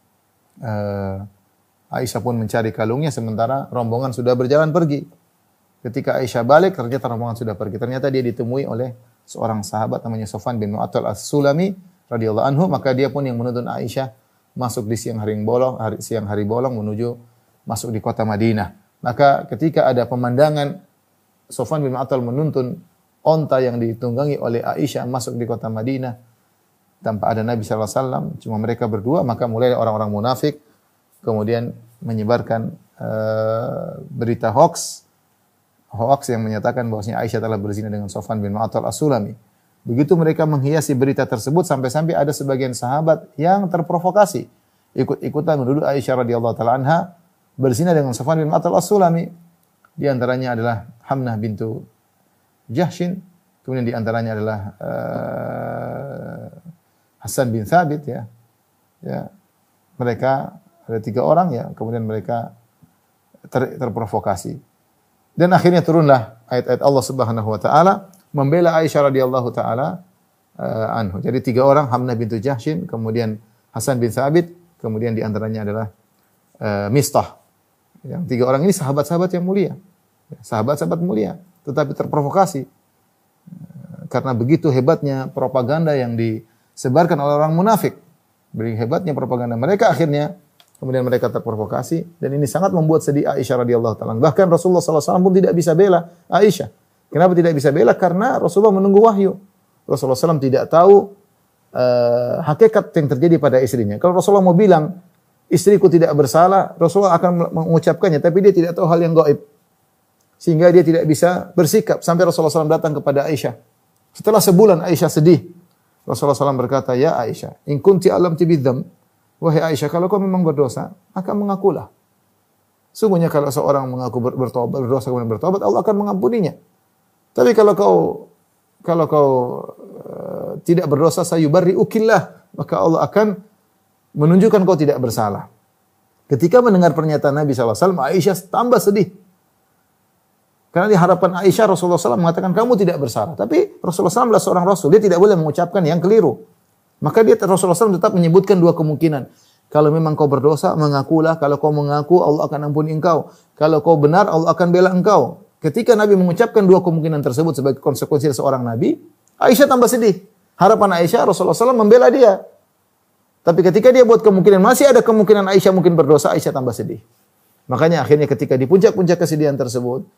Aisyah pun mencari kalungnya sementara rombongan sudah berjalan pergi. Ketika Aisyah balik ternyata rombongan sudah pergi. Ternyata dia ditemui oleh seorang sahabat namanya Safwan bin Mu'attal As-Sulami radhiyallahu anhu, maka dia pun yang menuntun Aisyah masuk di siang hari bolong menuju masuk di kota Madinah. Maka ketika ada pemandangan Safwan bin Mu'attal menuntun onta yang ditunggangi oleh Aisyah masuk di kota Madinah tanpa ada Nabi sallallahu alaihi wasallam, cuma mereka berdua, maka mulai orang-orang munafik kemudian menyebarkan berita hoax yang menyatakan bahwasanya Aisyah telah berzina dengan Safwan bin Mu'attal As-Sulami. Begitu mereka menghiasi berita tersebut sampai-sampai ada sebagian sahabat yang terprovokasi, ikut-ikutan menuduh Aisyah radhiyallahu taala anha berzina dengan Safwan bin Mu'attal As-Sulami. Di antaranya adalah Hamnah bintu Jahshin, kemudian di antaranya adalah Hasan bin Thabit ya. Ya. Mereka ada 3 orang ya, kemudian mereka terprovokasi. Dan akhirnya turunlah ayat-ayat Allah Subhanahu wa taala membela Aisyah radhiyallahu taala anhu. Jadi 3 orang, Hamnah bintu Jahshin, kemudian Hasan bin Thabit, kemudian di antaranya adalah Mistah. Yang 3 orang ini sahabat-sahabat yang mulia. Sahabat-sahabat mulia, tetapi terprovokasi. Karena begitu hebatnya propaganda yang disebarkan oleh orang munafik. Begitu hebatnya propaganda mereka, akhirnya kemudian mereka terprovokasi, dan ini sangat membuat sedih Aisyah radhiyallahu taala. Bahkan Rasulullah sallallahu alaihi wasallam pun tidak bisa bela Aisyah. Kenapa tidak bisa bela? Karena Rasulullah menunggu wahyu. Rasulullah SAW tidak tahu hakikat yang terjadi pada istrinya. Kalau Rasulullah mau bilang istriku tidak bersalah, Rasulullah akan mengucapkannya, tapi dia tidak tahu hal yang gaib, sehingga dia tidak bisa bersikap. Sampai Rasulullah SAW datang kepada Aisyah. Setelah sebulan Aisyah sedih. Rasulullah SAW berkata, "Ya Aisyah, in kunti alamti bidzam." Wahai Aisyah, kalau kau memang berdosa, maka mengakulah. Sungguhnya kalau seorang mengaku berdosa kemudian bertobat, Allah akan mengampuninya. Tapi kalau kau tidak berdosa, sayubarri'ukillah, maka Allah akan menunjukkan kau tidak bersalah. Ketika mendengar pernyataan Nabi SAW, Aisyah tambah sedih. Karena di hadapan Aisyah, Rasulullah SAW mengatakan, kamu tidak bersalah. Tapi Rasulullah SAW adalah seorang Rasul. Dia tidak boleh mengucapkan yang keliru. Maka Rasulullah SAW tetap menyebutkan 2 kemungkinan. Kalau memang kau berdosa, mengakulah. Kalau kau mengaku, Allah akan ampuni engkau. Kalau kau benar, Allah akan bela engkau. Ketika Nabi mengucapkan 2 kemungkinan tersebut sebagai konsekuensi seorang Nabi, Aisyah tambah sedih. Harapan Aisyah, Rasulullah SAW membela dia. Tapi ketika dia buat kemungkinan, masih ada kemungkinan Aisyah mungkin berdosa, Aisyah tambah sedih. Makanya akhirnya ketika di puncak-puncak kesedihan tersebut,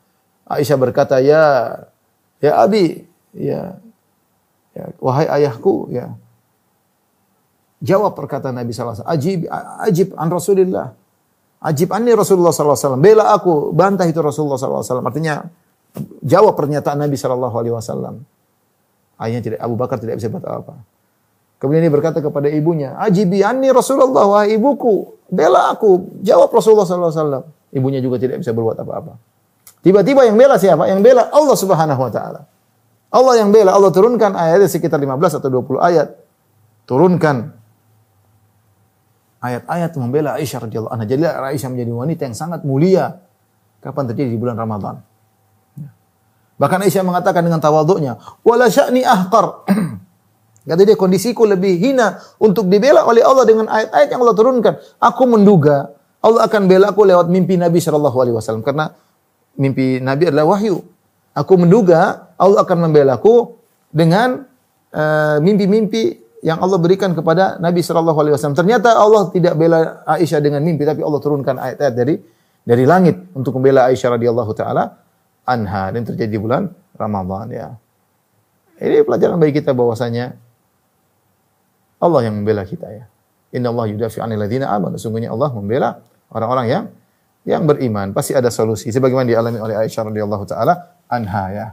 Aisyah berkata, ya abi, ya wahai ayahku, ya. Jawab perkataan Nabi sallallahu alaihi wasallam, ajib an Rasulillah. Ajib anni Rasulullah sallallahu alaihi wasallam. Bela aku, bantah itu Rasulullah sallallahu alaihi wasallam. Artinya jawab pernyataan Nabi sallallahu alaihi wasallam. Ayahnya Abu Bakar tidak bisa berkata apa. Kemudian dia berkata kepada ibunya, ajibi anni Rasulullah, wahai ibuku, bela aku, jawab Rasulullah sallallahu alaihi wasallam. Ibunya juga tidak bisa berbuat apa-apa. Tiba-tiba yang bela siapa? Yang bela Allah Subhanahu wa taala. Allah yang bela, Allah turunkan ayat sekitar 15 atau 20 ayat. Turunkan ayat-ayat membela Aisyah radhiyallahu anha. Jadi Aisyah menjadi wanita yang sangat mulia. Kapan terjadi? Di bulan Ramadan. Bahkan Aisyah mengatakan dengan tawadhu'nya, wala sya'ni ahqar. Kata dia, kondisiku lebih hina untuk dibela oleh Allah dengan ayat-ayat yang Allah turunkan. Aku menduga Allah akan bela aku lewat mimpi Nabi sallallahu alaihi wasallam, karena mimpi Nabi adalah wahyu. Aku menduga Allah akan membelaku dengan mimpi-mimpi yang Allah berikan kepada Nabi sallallahu alaihi wasallam. Ternyata Allah tidak bela Aisyah dengan mimpi, tapi Allah turunkan ayat-ayat dari langit untuk membela Aisyah radhiyallahu taala anha, dan terjadi di bulan Ramadan, ya. Ini pelajaran bagi kita bahwasanya Allah yang membela kita, ya. Innallaha yudafi'u 'anil ladzina amanu. Sungguhnya Allah membela orang-orang yang beriman. Pasti ada solusi sebagaimana dialami oleh Aisyah radhiyallahu taala anha, ya.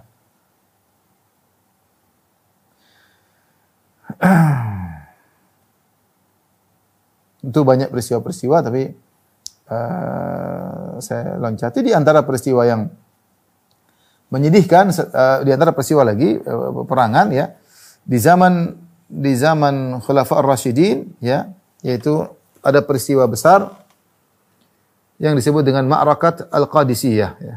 Itu banyak peristiwa-peristiwa, tapi saya loncati di antara peristiwa yang menyedihkan, di antara peristiwa lagi peperangan, ya, di zaman Khulafa ar-Rasyidin, ya, yaitu ada peristiwa besar yang disebut dengan Ma'rakat Al-Qadisiyah, ya.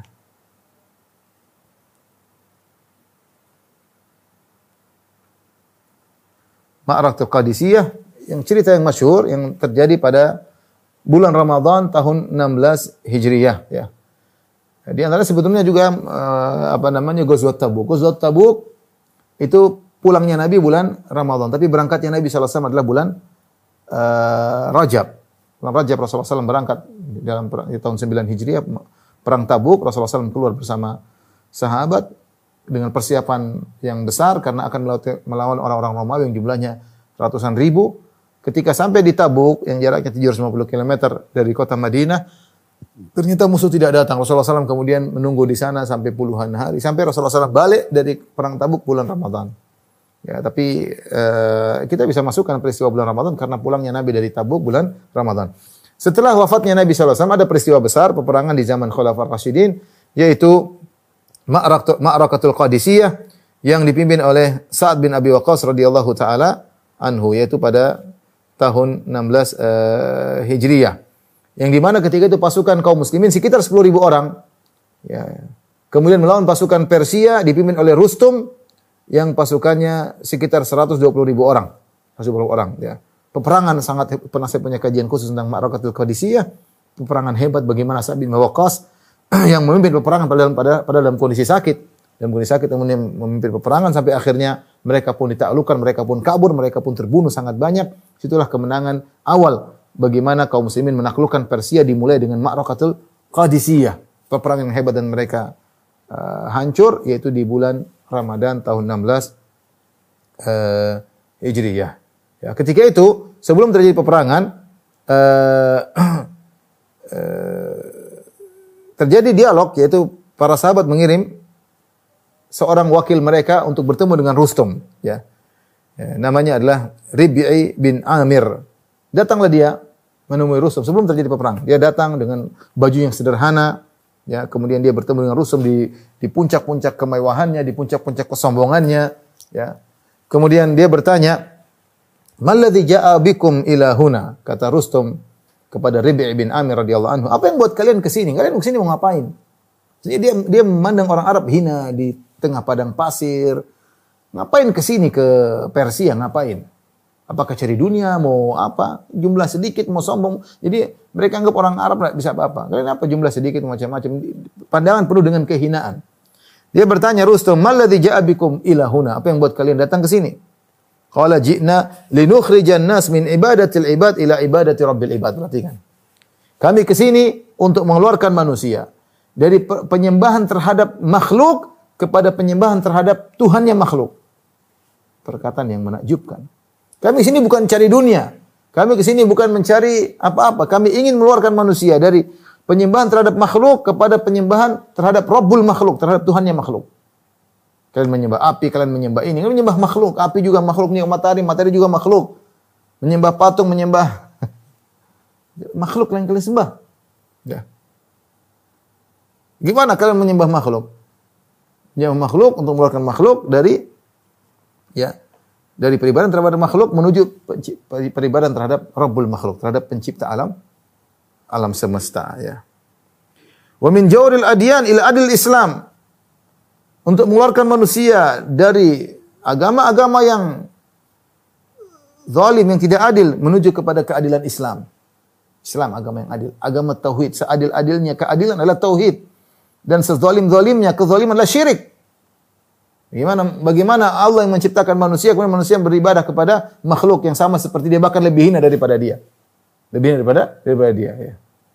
Ma'rakat Al-Qadisiyah yang cerita yang masyhur yang terjadi pada bulan Ramadan tahun 16 Hijriyah, ya. Di antara sebetulnya juga Ghazwat Tabuk. Ghazwat Tabuk itu pulangnya Nabi bulan Ramadan, tapi berangkatnya Nabi sallallahu alaihi wasallam adalah bulan Rajab. Bulan Rajab Rasulullah SAW berangkat dalam di tahun 9 Hijriah, perang Tabuk. Rasulullah SAW keluar bersama sahabat dengan persiapan yang besar karena akan melawan orang-orang Romawi yang jumlahnya ratusan ribu. Ketika sampai di Tabuk yang jaraknya 750 km dari kota Madinah, ternyata musuh tidak datang. Rasulullah SAW kemudian menunggu di sana sampai puluhan hari, sampai Rasulullah SAW balik dari perang Tabuk bulan Ramadan. Ya, tapi kita bisa masukkan peristiwa bulan Ramadan karena pulangnya Nabi dari Tabuk bulan Ramadan. Setelah wafatnya Nabi SAW ada peristiwa besar peperangan di zaman Khulafaur Rasyidin, yaitu Ma'rakatul Qadisiyah yang dipimpin oleh Sa'ad bin Abi Waqqas radhiyallahu taala anhu, yaitu pada tahun 16 Hijriyah. Yang di mana ketika itu pasukan kaum muslimin sekitar 10.000 orang, ya, kemudian melawan pasukan Persia dipimpin oleh Rustum yang pasukannya sekitar 120.000 orang. 120 orang, ya. Peperangan sangat, pernah saya punya kajian khusus tentang Ma'rakatul Qadisiyah. Peperangan hebat bagaimana Sa'ad bin Waqqas yang memimpin peperangan pada dalam kondisi sakit. Dalam kondisi sakit kemudian memimpin peperangan sampai akhirnya mereka pun ditaklukkan, mereka pun kabur, mereka pun terbunuh sangat banyak. Situlah kemenangan awal bagaimana kaum muslimin menaklukkan Persia, dimulai dengan Ma'rakatul Qadisiyah. Peperangan yang hebat dan mereka hancur, yaitu di bulan Ramadan tahun 16 Hijriyah. Ya, ketika itu sebelum terjadi peperangan terjadi dialog, yaitu para sahabat mengirim seorang wakil mereka untuk bertemu dengan Rustum, ya. Namanya adalah Rib'i bin Amir. Datanglah dia menemui Rustum sebelum terjadi peperangan. Dia datang dengan baju yang sederhana, ya, kemudian dia bertemu dengan Rustum di puncak-puncak kemewahannya, di puncak-puncak kesombongannya, ya. Kemudian dia bertanya, "Malladzi ja'a bikum ila huna?" Kata Rustum kepada Rib'i bin Amir radhiyallahu anhu, "Apa yang buat kalian ke sini? Kalian ke sini mau ngapain?" Jadi dia memandang orang Arab hina di tengah padang pasir. Ngapain ke sini, ke Persia, ngapain? Apakah cari dunia, mau apa? Jumlah sedikit, mau sombong. Jadi mereka anggap orang Arab tidak bisa apa-apa. Kalian apa jumlah sedikit, macam-macam. Pandangan penuh dengan kehinaan. Dia bertanya Rustum, "Malladzi ja'a bikum ila huna?" Apa yang buat kalian datang ke sini? Qala ji'na linukhrijan nas min ibadatil ibad ila ibadati rabbil ibad. Perhatikan. Kami ke sini untuk mengeluarkan manusia dari penyembahan terhadap makhluk kepada penyembahan terhadap Tuhannya makhluk. Perkataan yang menakjubkan. Kami sini bukan cari dunia. Kami ke sini bukan mencari apa-apa. Kami ingin mengeluarkan manusia dari penyembahan terhadap makhluk kepada penyembahan terhadap Rabbul makhluk, terhadap Tuhannya makhluk. Kalian menyembah api, kalian menyembah ini. Kalian menyembah makhluk. Api juga makhluk, matahari, matahari juga makhluk. Menyembah patung, menyembah makhluk yang kalian sembah. Ya. Gimana kalian menyembah makhluk? Menyembah makhluk untuk mengeluarkan makhluk dari peribadan terhadap makhluk menuju peribadan terhadap Rabbul makhluk, terhadap pencipta alam semesta, ya. Wa min jawril adyan ila adil Islam. Untuk mengeluarkan manusia dari agama-agama yang zalim, yang tidak adil, menuju kepada keadilan Islam. Islam agama yang adil, agama tauhid. Seadil-adilnya keadilan adalah tauhid. Dan sezalim-zalimnya kezaliman adalah syirik. Bagaimana Allah yang menciptakan manusia, kemudian manusia beribadah kepada makhluk yang sama seperti dia, bahkan lebih hina daripada dia. Lebih hina daripada dia, ya.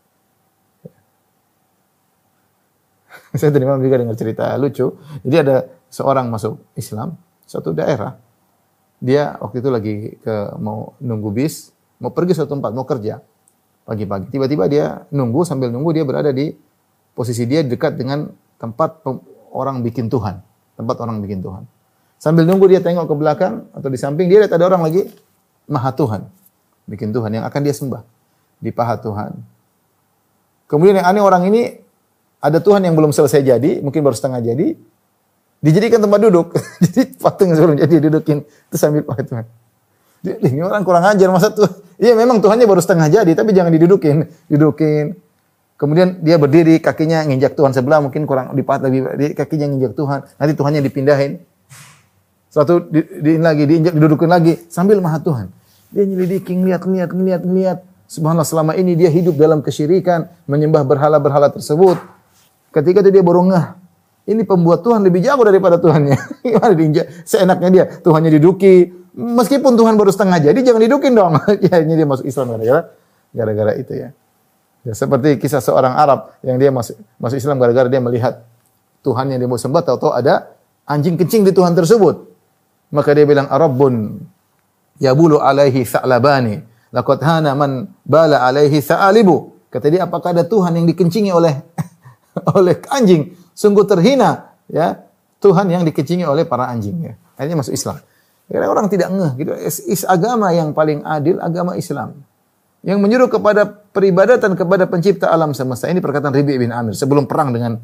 Saya tadi malam juga dengar cerita lucu. Jadi ada seorang masuk Islam, suatu daerah. Dia waktu itu lagi mau nunggu bis, mau pergi suatu tempat, mau kerja pagi-pagi. Tiba-tiba dia sambil nunggu dia berada di posisi dia dekat dengan tempat orang bikin Tuhan. Tempat orang bikin Tuhan. Sambil nunggu dia tengok ke belakang atau di samping, dia lihat ada orang lagi Maha Tuhan. Bikin Tuhan yang akan dia sembah. Di paha Tuhan. Kemudian yang aneh, orang ini ada Tuhan yang belum selesai jadi, mungkin baru setengah jadi, dijadikan tempat duduk. Jadi patung yang sebelum jadi didudukin, itu sambil paha Tuhan. Ini orang kurang ajar, masa tuh? Iya memang Tuhannya baru setengah jadi, tapi jangan didudukin. Kemudian dia berdiri, kakinya nginjak Tuhan sebelah, mungkin kurang dipahat lagi, kakinya nginjak Tuhan. Nanti Tuhannya dipindahin. Suatu lagi diinjak, didudukin lagi, sambil Maha Tuhan. Dia nyelidiki, ngeliat. Subhanallah, selama ini dia hidup dalam kesyirikan, menyembah berhala-berhala tersebut. Ketika itu dia baru ngeh, ini pembuat Tuhan lebih jago daripada Tuhannya. Gimana diinjak? Seenaknya dia, Tuhannya diduki. Meskipun Tuhan baru setengah jadi, jangan didukin dong. Ya, ini dia masuk Islam gara-gara itu, ya. Ya, seperti kisah seorang Arab yang dia masuk Islam gara-gara dia melihat Tuhan yang dia mau sembah, tahu-tahu ada anjing kencing di Tuhan tersebut. Maka dia bilang, Arabbun yabulu alaihi sa'labani laqad hana man bala alaihi sa'alibu. Kata dia, apakah ada Tuhan yang dikencingi oleh anjing? Sungguh terhina, ya, Tuhan yang dikencingi oleh para anjing, ya. Akhirnya masuk Islam. Karena orang tidak ngeh gitu. Agama yang paling adil agama Islam. Yang menyuruh kepada peribadatan kepada pencipta alam semesta. Ini perkataan Rabi' bin Amir sebelum perang dengan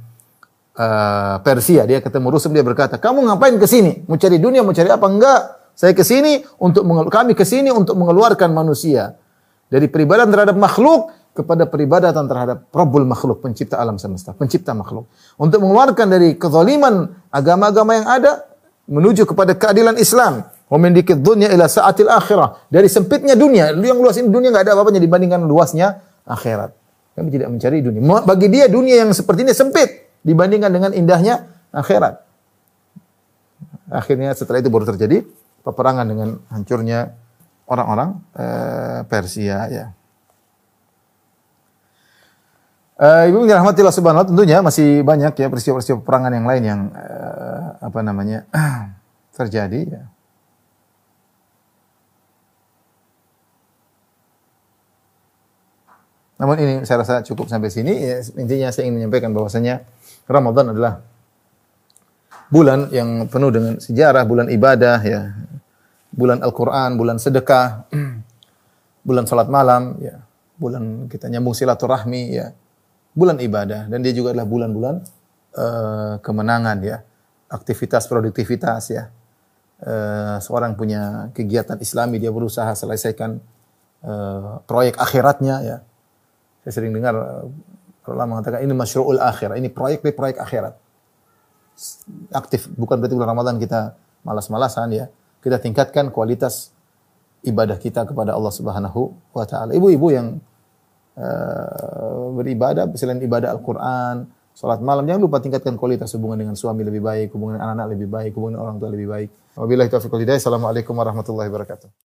Persia. Dia ketemu Rustum, dia berkata, "Kamu ngapain ke sini? Mau cari dunia, mau cari apa?" Enggak. Kami ke sini untuk mengeluarkan manusia dari peribadatan terhadap makhluk kepada peribadatan terhadap Rabbul makhluk, pencipta alam semesta, pencipta makhluk. Untuk mengeluarkan dari kezaliman agama-agama yang ada menuju kepada keadilan Islam. Wa min dikid dunya ila sa'atil akhirah. Dari sempitnya dunia, yang luas ini dunia enggak ada apa-apanya dibandingkan luasnya akhirat. Kami tidak mencari dunia. Bagi dia dunia yang seperti ini sempit dibandingkan dengan indahnya akhirat. Akhirnya setelah itu baru terjadi peperangan dengan hancurnya orang-orang Persia, ya. Ibu yang dirahmati Allah Subhanahu wa taala, tentunya masih banyak ya peristiwa-peristiwa peperangan yang lain yang terjadi, ya. Namun ini saya rasa cukup sampai sini. Ya, intinya saya ingin menyampaikan bahwasanya Ramadan adalah bulan yang penuh dengan sejarah, bulan ibadah, ya. Bulan Al-Qur'an, bulan sedekah, bulan salat malam, ya. Bulan kita nyambung silaturahmi, ya. Bulan ibadah, dan dia juga adalah bulan-bulan kemenangan, ya. Aktivitas, produktivitas, ya. Seorang punya kegiatan Islami, dia berusaha selesaikan proyek akhiratnya, ya. Saya sering dengar ulama mengatakan ini masyru'ul akhirah, ini proyek akhirat. Aktif, bukan berarti bulan Ramadan kita malas-malasan, ya. Kita tingkatkan kualitas ibadah kita kepada Allah Subhanahu wa taala. Ibu-ibu yang beribadah selain ibadah Al-Qur'an, salat malam, jangan lupa tingkatkan kualitas hubungan dengan suami lebih baik, hubungan dengan anak-anak lebih baik, hubungan dengan orang tua lebih baik. Wabillahi taufiq wal hidayah. Assalamualaikum warahmatullahi wabarakatuh.